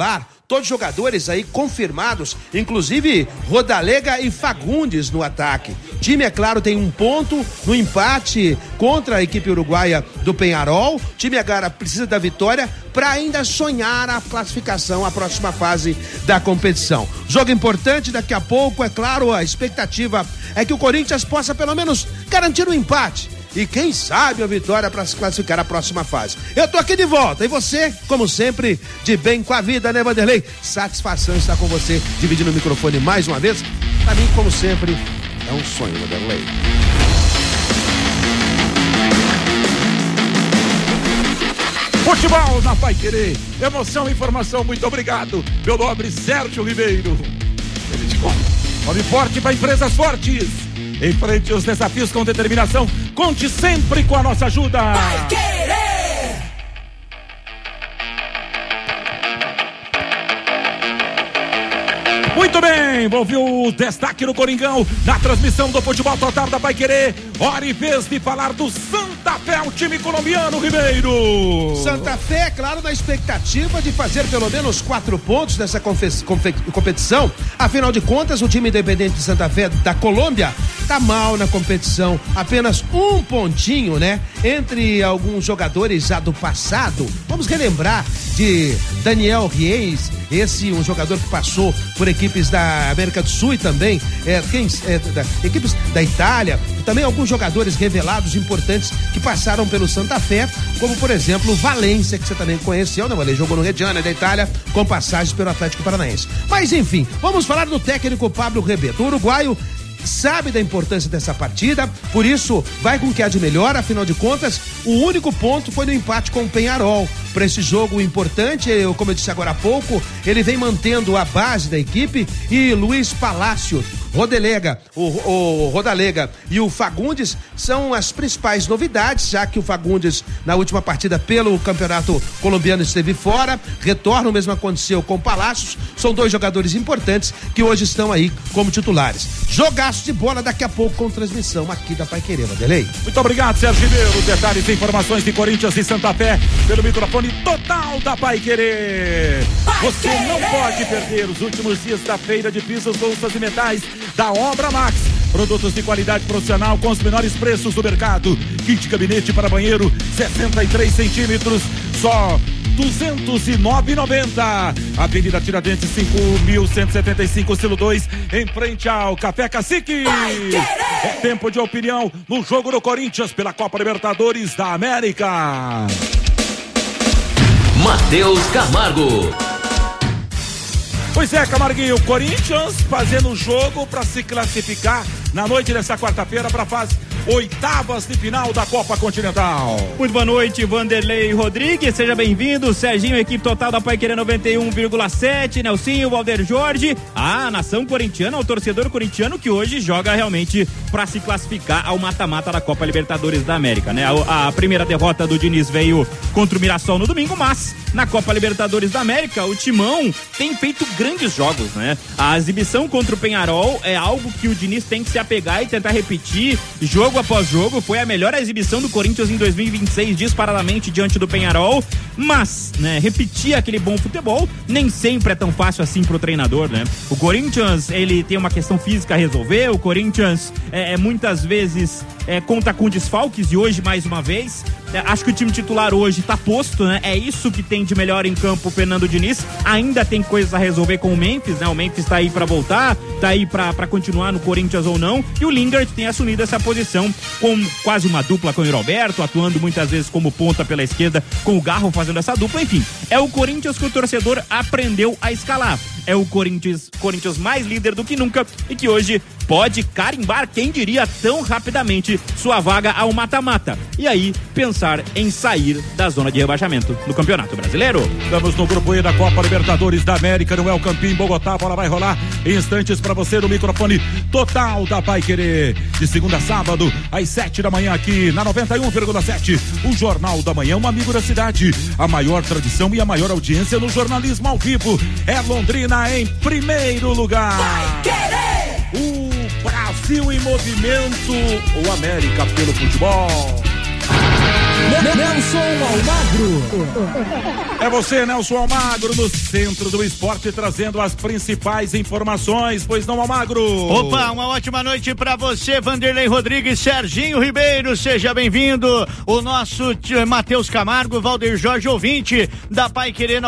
todos jogadores aí confirmados, inclusive Rodalega e Fagundes no ataque. Time, é claro, tem 1 ponto no empate contra a equipe uruguaia do Peñarol. O time agora precisa da vitória para ainda sonhar a classificação à próxima fase da competição. Jogo importante daqui a pouco, é claro, a expectativa é que o Corinthians possa pelo menos garantir um empate e quem sabe a vitória para se classificar à próxima fase. Eu tô aqui de volta e você, como sempre, de bem com a vida, né, Vanderlei? Satisfação estar com você, dividindo o microfone mais uma vez. Para mim, como sempre, é um sonho, Vanderlei. Futebol na Paiquerê, emoção e informação, muito obrigado, meu nobre Sérgio Ribeiro. Ele te conta. Nome forte para empresas fortes. Enfrente os desafios com determinação. Conte sempre com a nossa ajuda. Paiquerê! Muito bem, ouviu o destaque no Coringão, na transmissão do Futebol Total da Paiquerê. Hora e vez de falar do Santa Fé, o time colombiano, Ribeiro. Santa Fé, claro, na expectativa de fazer pelo menos 4 pontos nessa competição. Afinal de contas, o time independente de Santa Fé da Colômbia tá mal na competição. Apenas 1 pontinho, né? Entre alguns jogadores já do passado. Vamos relembrar de Daniel Reis, esse um jogador que passou por equipes da América do Sul e também equipes da Itália, também alguns jogadores revelados importantes que passaram pelo Santa Fé, como por exemplo o Valência, que você também conheceu, né? Ele jogou no Reggiana da Itália com passagens pelo Atlético Paranaense. Mas enfim, vamos falar do técnico Pablo Rebeto. O uruguaio sabe da importância dessa partida, por isso vai com o que há de melhor. Afinal de contas, o único ponto foi no empate com o Peñarol. Para esse jogo importante, como eu disse agora há pouco, ele vem mantendo a base da equipe e Luiz Palácio, o Rodalega e o Fagundes são as principais novidades, já que o Fagundes na última partida pelo campeonato colombiano esteve fora, retorna, o mesmo aconteceu com o Palácios. São 2 jogadores importantes que hoje estão aí como titulares. Jogaço de bola daqui a pouco com transmissão aqui da Paiquerê, Vanderlei. Muito obrigado, Sérgio Ribeiro. Detalhes e informações de Corinthians e Santa Fé pelo microfone total da Paiquerê. Você não pode perder os últimos dias da feira de pisos, louças e metais da Obra Max. Produtos de qualidade profissional com os menores preços do mercado. Kit gabinete para banheiro 63 centímetros, só R$209,90. Avenida Tiradentes 5.175, estilo 2, em frente ao Café Cacique. É tempo de opinião no jogo do Corinthians pela Copa Libertadores da América. Matheus Camargo. Pois é, Camarguinho, o Corinthians fazendo o jogo para se classificar na noite dessa quarta-feira para a fase 8ª de final da Copa Continental. Muito boa noite, Vanderlei Rodrigues, seja bem-vindo, Serginho, equipe total da Paiquerê 91,7, Nelsinho, Valder Jorge, a nação corintiana, o torcedor corintiano que hoje joga realmente para se classificar ao mata-mata da Copa Libertadores da América, né? A primeira derrota do Diniz veio contra o Mirassol no domingo, mas na Copa Libertadores da América, o Timão tem feito grandes jogos, né? A exibição contra o Peñarol é algo que o Diniz tem que se apegar e tentar repetir jogo após jogo. Foi a melhor exibição do Corinthians em 2026 disparadamente diante do Peñarol, mas, né, repetir aquele bom futebol nem sempre é tão fácil assim pro treinador, né? O Corinthians, ele tem uma questão física a resolver, o Corinthians muitas vezes conta com desfalques e hoje mais uma vez, acho que o time titular hoje tá posto, né? É isso que tem de melhor em campo o Fernando Diniz. Ainda tem coisas a resolver com o Memphis, né? O Memphis tá aí pra voltar, tá aí pra continuar no Corinthians ou não, e o Lingard tem assumido essa posição com quase uma dupla com o Roberto, atuando muitas vezes como ponta pela esquerda, com o Garro fazendo essa dupla. Enfim, é o Corinthians que o torcedor aprendeu a escalar. É o Corinthians mais líder do que nunca e que hoje pode carimbar, quem diria, tão rapidamente sua vaga ao mata-mata. E aí, pensar em sair da zona de rebaixamento no Campeonato Brasileiro. Estamos no grupo E da Copa Libertadores da América, no El Campín, Bogotá. A bola vai rolar em instantes para você no microfone total da Paiquerê. De segunda a sábado, às 7 da manhã aqui na 91,7. O Jornal da Manhã, um amigo da cidade. A maior tradição e a maior audiência no jornalismo ao vivo. É Londrina em primeiro lugar. O Brasil em movimento, o América pelo futebol. Nelson Almagro. É você, Nelson Almagro, no Centro do Esporte, trazendo as principais informações. Pois não, Almagro? Opa, uma ótima noite pra você, Vanderlei Rodrigues, Serginho Ribeiro, seja bem-vindo. O nosso Matheus Camargo, Valdeir Jorge, ouvinte da Paiquerê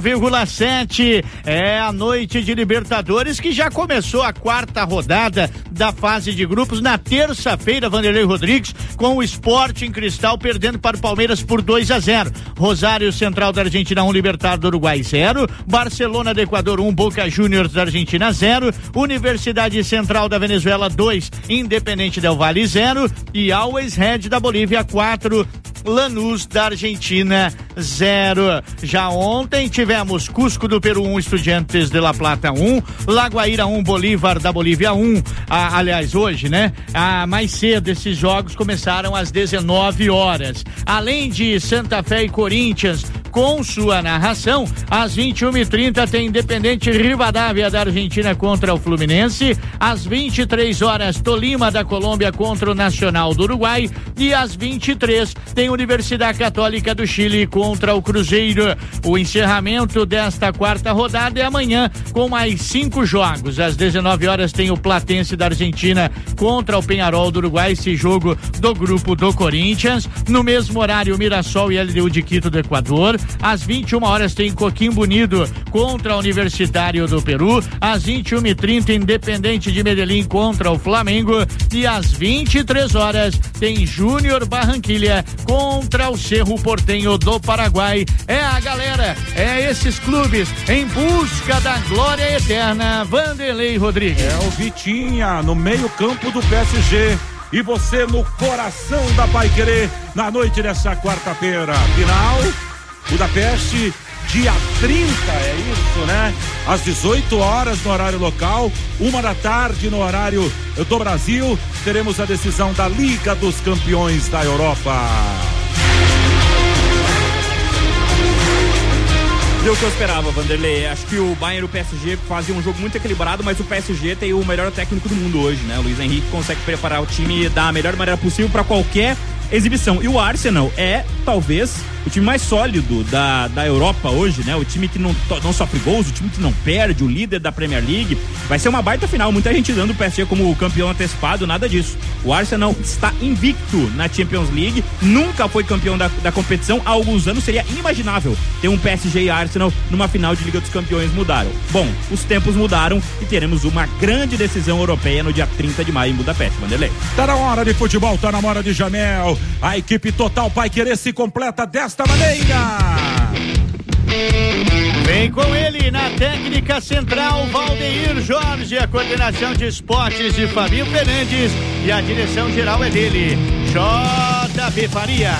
91,7. É a noite de Libertadores que já começou a quarta rodada da fase de grupos na terça-feira, Vanderlei Rodrigues, com o Sport em Cristal perdendo para o Palmeiras por 2-0. Rosário Central da Argentina 1, Libertad do Uruguai 0, Barcelona do Equador 1, Boca Juniors da Argentina 0, Universidade Central da Venezuela 2, Independente del Valle 0 e Always Red da Bolívia 4, Lanús da Argentina 0. Já ontem tivemos Cusco do Peru 1, Estudiantes de La Plata 1, Laguaíra 1, Bolívar da Bolívia 1. Aliás, hoje, né? Mais cedo esses jogos começaram às 19 horas. Além de Santa Fé e Corinthians, com sua narração, às 21h30 tem Independente Rivadavia da Argentina contra o Fluminense, às 23 horas Tolima da Colômbia contra o Nacional do Uruguai e às 23 tem Universidade Católica do Chile contra o Cruzeiro. O encerramento desta quarta rodada é amanhã com mais 5 jogos. Às 19 horas tem o Platense da Argentina contra o Peñarol do Uruguai, esse jogo do grupo do Corinthians. No mesmo horário, Mirassol e LDU de Quito do Equador. Às 21 horas tem Coquimbo Unido contra o Universitário do Peru. Às 21h30, Independente de Medellín contra o Flamengo. E às 23 horas tem Júnior Barranquilha contra o Cerro Porteño do Paraguai. É a galera, é esses clubes em busca da glória eterna. Vanderlei Rodrigues. É o Vitinha no meio campo do PSG. E você no coração da Paiquerê na noite dessa quarta-feira. Final, Budapeste, dia 30, é isso, né? Às 18 horas no horário local, 1h no horário do Brasil, teremos a decisão da Liga dos Campeões da Europa. Deu o que eu esperava, Vanderlei. Acho que o Bayern e o PSG fazem um jogo muito equilibrado, mas o PSG tem o melhor técnico do mundo hoje, né? O Luiz Henrique consegue preparar o time da melhor maneira possível para qualquer exibição. E o Arsenal é, talvez, o time mais sólido da Europa hoje, né? O time que não sofre gols, o time que não perde, o líder da Premier League. Vai ser uma baita final, muita gente dando o PSG como campeão antecipado, nada disso. O Arsenal está invicto na Champions League, nunca foi campeão da competição, há alguns anos seria inimaginável ter um PSG e Arsenal numa final de Liga dos Campeões. Mudaram. Bom, os tempos mudaram e teremos uma grande decisão europeia no dia 30 de maio em Budapeste, Vanderlei. Tá na hora de futebol, tá na hora de Jamel. A equipe total Paiquerê se completa desta maneira. Vem com ele na técnica central, Valdeir Jorge, a coordenação de esportes de Fabinho Fernandes e a direção geral é dele, JB Faria.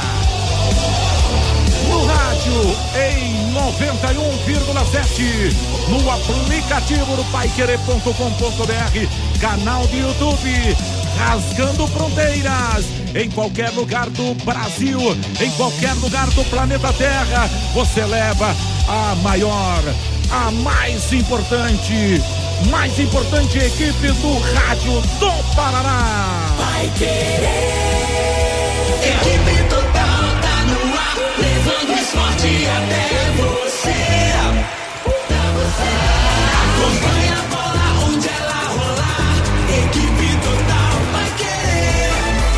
No rádio em 91,7, no aplicativo do paiquerê.com.br, canal do YouTube, rasgando fronteiras, em qualquer lugar do Brasil, em qualquer lugar do planeta Terra, você leva a maior, a mais importante equipe do rádio do Paraná. Vai querer, equipe total tá no ar, levando o esporte até você. Acompanha a bola onde ela rolar, equipe total vai querer.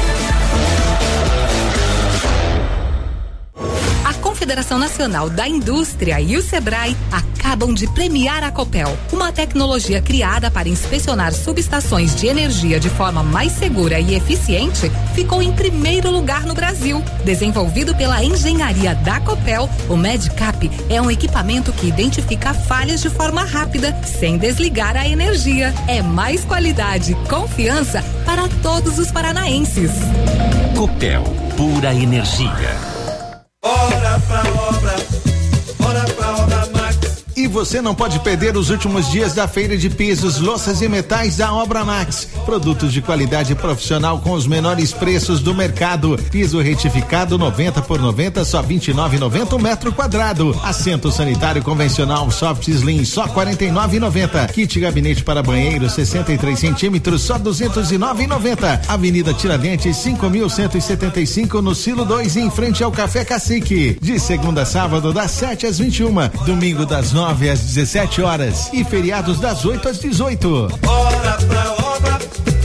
A Confederação Nacional da Indústria e o Sebrae acabam de premiar a Copel, uma tecnologia criada para inspecionar subestações de energia de forma mais segura e eficiente, ficou em primeiro lugar no Brasil. Desenvolvido pela engenharia da Copel, o MedCap é um equipamento que identifica falhas de forma rápida, sem desligar a energia. É mais qualidade e confiança para todos os paranaenses. Copel, pura energia. Bora pra obra, bora pra obra Max. E você não pode perder os últimos dias da feira de pisos, louças e metais da Obra Max. Produtos de qualidade profissional com os menores preços do mercado. Piso retificado 90 por 90, só 29,90 metro quadrado. Assento sanitário convencional Soft Slim, só 49,90. Kit gabinete para banheiro 63 centímetros, só 209,90. Avenida Tiradentes 5.175 no Silo 2, em frente ao Café Cacique. De segunda a sábado das 7 às 21, domingo das 9 às 17 horas e feriados das 8 às 18. Bora pra obra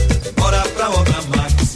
Max.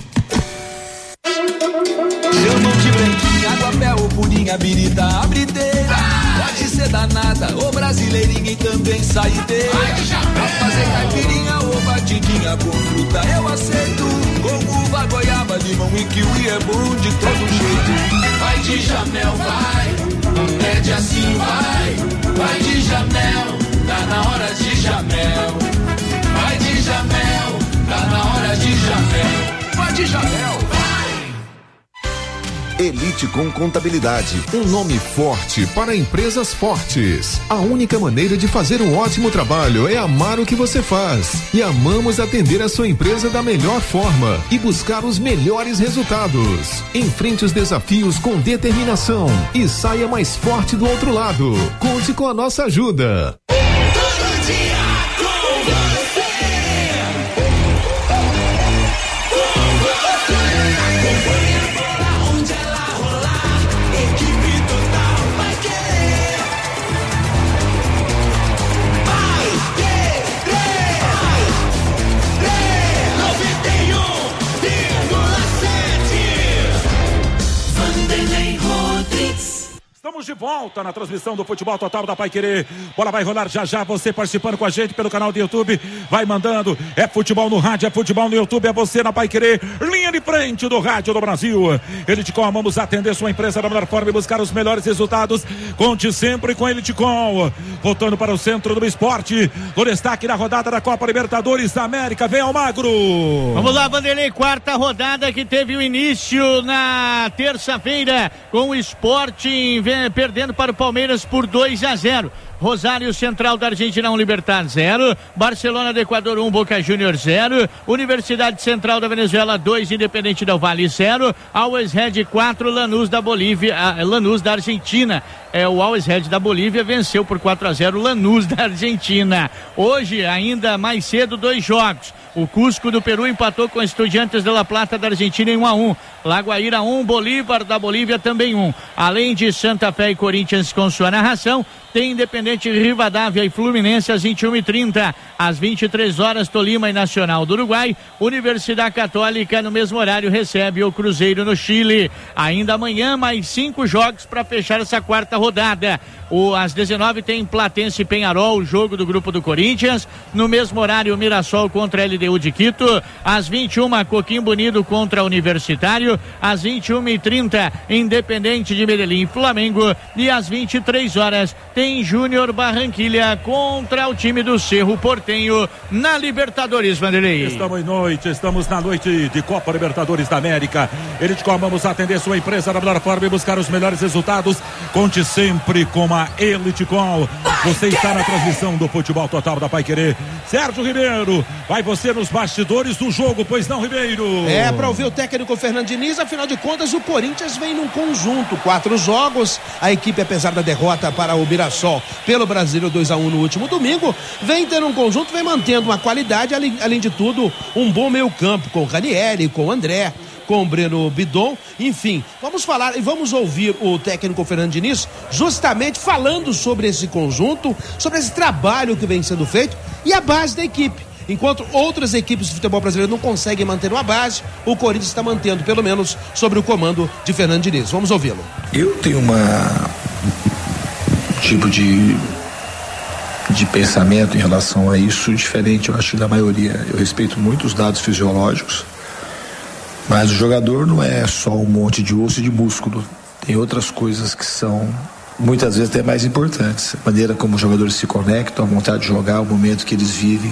Chamam de branquinha, aguapé, purinha, birita, abrideira. Pode ser danada, ou brasileirinha e também saideira. Pra fazer caipirinha ou batidinha com fruta eu aceito. Com uva, goiaba, limão e kiwi é bom de todo jeito. Vai de Jamel, vai, pede assim, vai de Jamel, tá na hora de Jamel. Vai de Jamel, tá na hora de Jamel. Vai de Jamel, vai. Elite com Contabilidade, um nome forte para empresas fortes. A única maneira de fazer um ótimo trabalho é amar o que você faz. E amamos atender a sua empresa da melhor forma e buscar os melhores resultados. Enfrente os desafios com determinação e saia mais forte do outro lado. Conte com a nossa ajuda. Todo dia com você. Estamos de volta na transmissão do Futebol Total da Paiquerê. Bola vai rolar já já, você participando com a gente pelo canal do YouTube, vai mandando, é futebol no rádio, é futebol no YouTube, é você na Paiquerê, linha de frente do rádio do Brasil. Elitecom, vamos atender sua empresa da melhor forma e buscar os melhores resultados. Conte sempre com Elitecom. Voltando para o centro do esporte, o destaque da rodada da Copa Libertadores da América, vem Almagro. Vamos lá, Vanderlei, quarta rodada que teve o início na terça-feira com o Sporting perdendo para o Palmeiras por 2-0. Rosário Central da Argentina 1, Libertad 0, Barcelona do Equador 1, Boca Juniors 0, Universidade Central da Venezuela 2, Independente del Valle 0, Always Red 4, Lanús da Bolívia, Lanús da Argentina. O Always Red da Bolívia venceu por 4-0 Lanús da Argentina. Hoje, ainda mais cedo, 2 jogos. O Cusco do Peru empatou com Estudiantes de La Plata da Argentina em 1-1. Lagoaíra 1, Bolívar da Bolívia também 1. Além de Santa Fé e Corinthians com sua narração, tem Independente Rivadavia e Fluminense às 21h30. Às 23 horas, Tolima e Nacional do Uruguai. Universidade Católica no mesmo horário recebe o Cruzeiro no Chile. Ainda amanhã, mais 5 jogos para fechar essa quarta rodada. Às 19 tem Platense e Penharol, o jogo do grupo do Corinthians. No mesmo horário, Mirassol contra a LDU de Quito. Às 21, Coquimbo Unido contra Universitário. Às 21h30, Independente de Medellín e Flamengo. E às 23 horas, tem Júnior Barranquilha contra o time do Cerro Porteño na Libertadores, Vanderlei. Estamos na noite de Copa Libertadores da América. Elitecom, vamos atender sua empresa da melhor forma e buscar os melhores resultados. Conte sempre com a Elitecom. Você está na transmissão do Futebol Total da Paiquerê. Sérgio Ribeiro, vai você nos bastidores do jogo, pois não, Ribeiro? Para ouvir o técnico Fernando Diniz, afinal de contas o Corinthians vem num conjunto, 4 jogos, a equipe, apesar da derrota para o Mirassol pelo Brasileiro 2-1 no último domingo, vem tendo um conjunto, vem mantendo uma qualidade, além de tudo, um bom meio campo, com o Ranieri, com o André, com o Breno Bidon, enfim, vamos falar e vamos ouvir o técnico Fernando Diniz justamente falando sobre esse conjunto, sobre esse trabalho que vem sendo feito e a base da equipe. Enquanto outras equipes do futebol brasileiro não conseguem manter uma base, o Corinthians está mantendo, pelo menos, sobre o comando de Fernando Diniz. Vamos ouvi-lo. Eu tenho tipo de pensamento em relação a isso diferente, eu acho, da maioria. Eu respeito muito os dados fisiológicos, mas o jogador não é só um monte de osso e de músculo. Tem outras coisas que são muitas vezes até mais importantes. A maneira como os jogadores se conectam, a vontade de jogar, o momento que eles vivem.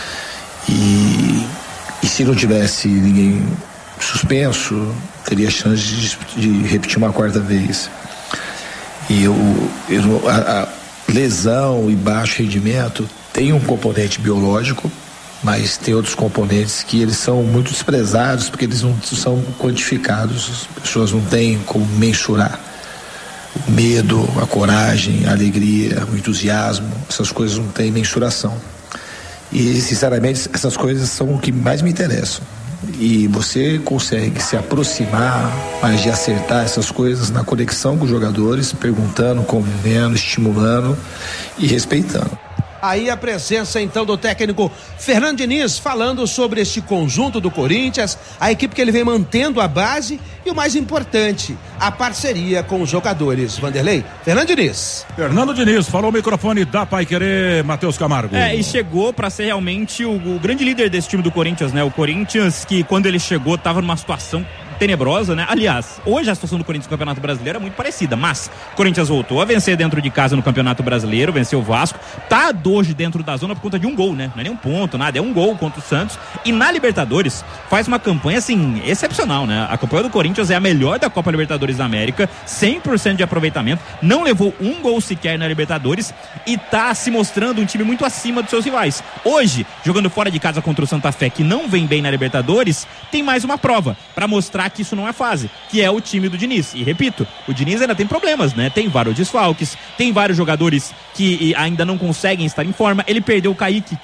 E se não tivesse ninguém suspenso, teria chance de repetir uma quarta vez. E lesão e baixo rendimento tem um componente biológico, mas tem outros componentes que eles são muito desprezados porque eles não são quantificados, as pessoas não têm como mensurar. O medo, a coragem, a alegria, o entusiasmo, essas coisas não têm mensuração. E, sinceramente, essas coisas são o que mais me interessam. E você consegue se aproximar, mas de acertar essas coisas na conexão com os jogadores, perguntando, convivendo, estimulando e respeitando. Aí a presença então do técnico Fernando Diniz falando sobre este conjunto do Corinthians, a equipe que ele vem mantendo a base e o mais importante, a parceria com os jogadores. Vanderlei, Fernando Diniz. Fernando Diniz, falou o microfone da Paiquerê, Matheus Camargo. E chegou para ser realmente o grande líder desse time do Corinthians, né? O Corinthians que quando ele chegou tava numa situação tenebrosa, né? Aliás, hoje a situação do Corinthians no Campeonato Brasileiro é muito parecida, mas o Corinthians voltou a vencer dentro de casa no Campeonato Brasileiro, venceu o Vasco, tá hoje dentro da zona por conta de um gol, né? Não é nem um ponto, nada, é um gol contra o Santos, e na Libertadores faz uma campanha, assim, excepcional, né? A campanha do Corinthians é a melhor da Copa Libertadores da América, 100% de aproveitamento, não levou um gol sequer na Libertadores e tá se mostrando um time muito acima dos seus rivais. Hoje, jogando fora de casa contra o Santa Fé, que não vem bem na Libertadores, tem mais uma prova para mostrar que isso não é fase, que é o time do Diniz. E repito, o Diniz ainda tem problemas, né? Tem vários desfalques, tem vários jogadores que ainda não conseguem estar em forma. Ele perdeu o Kaique,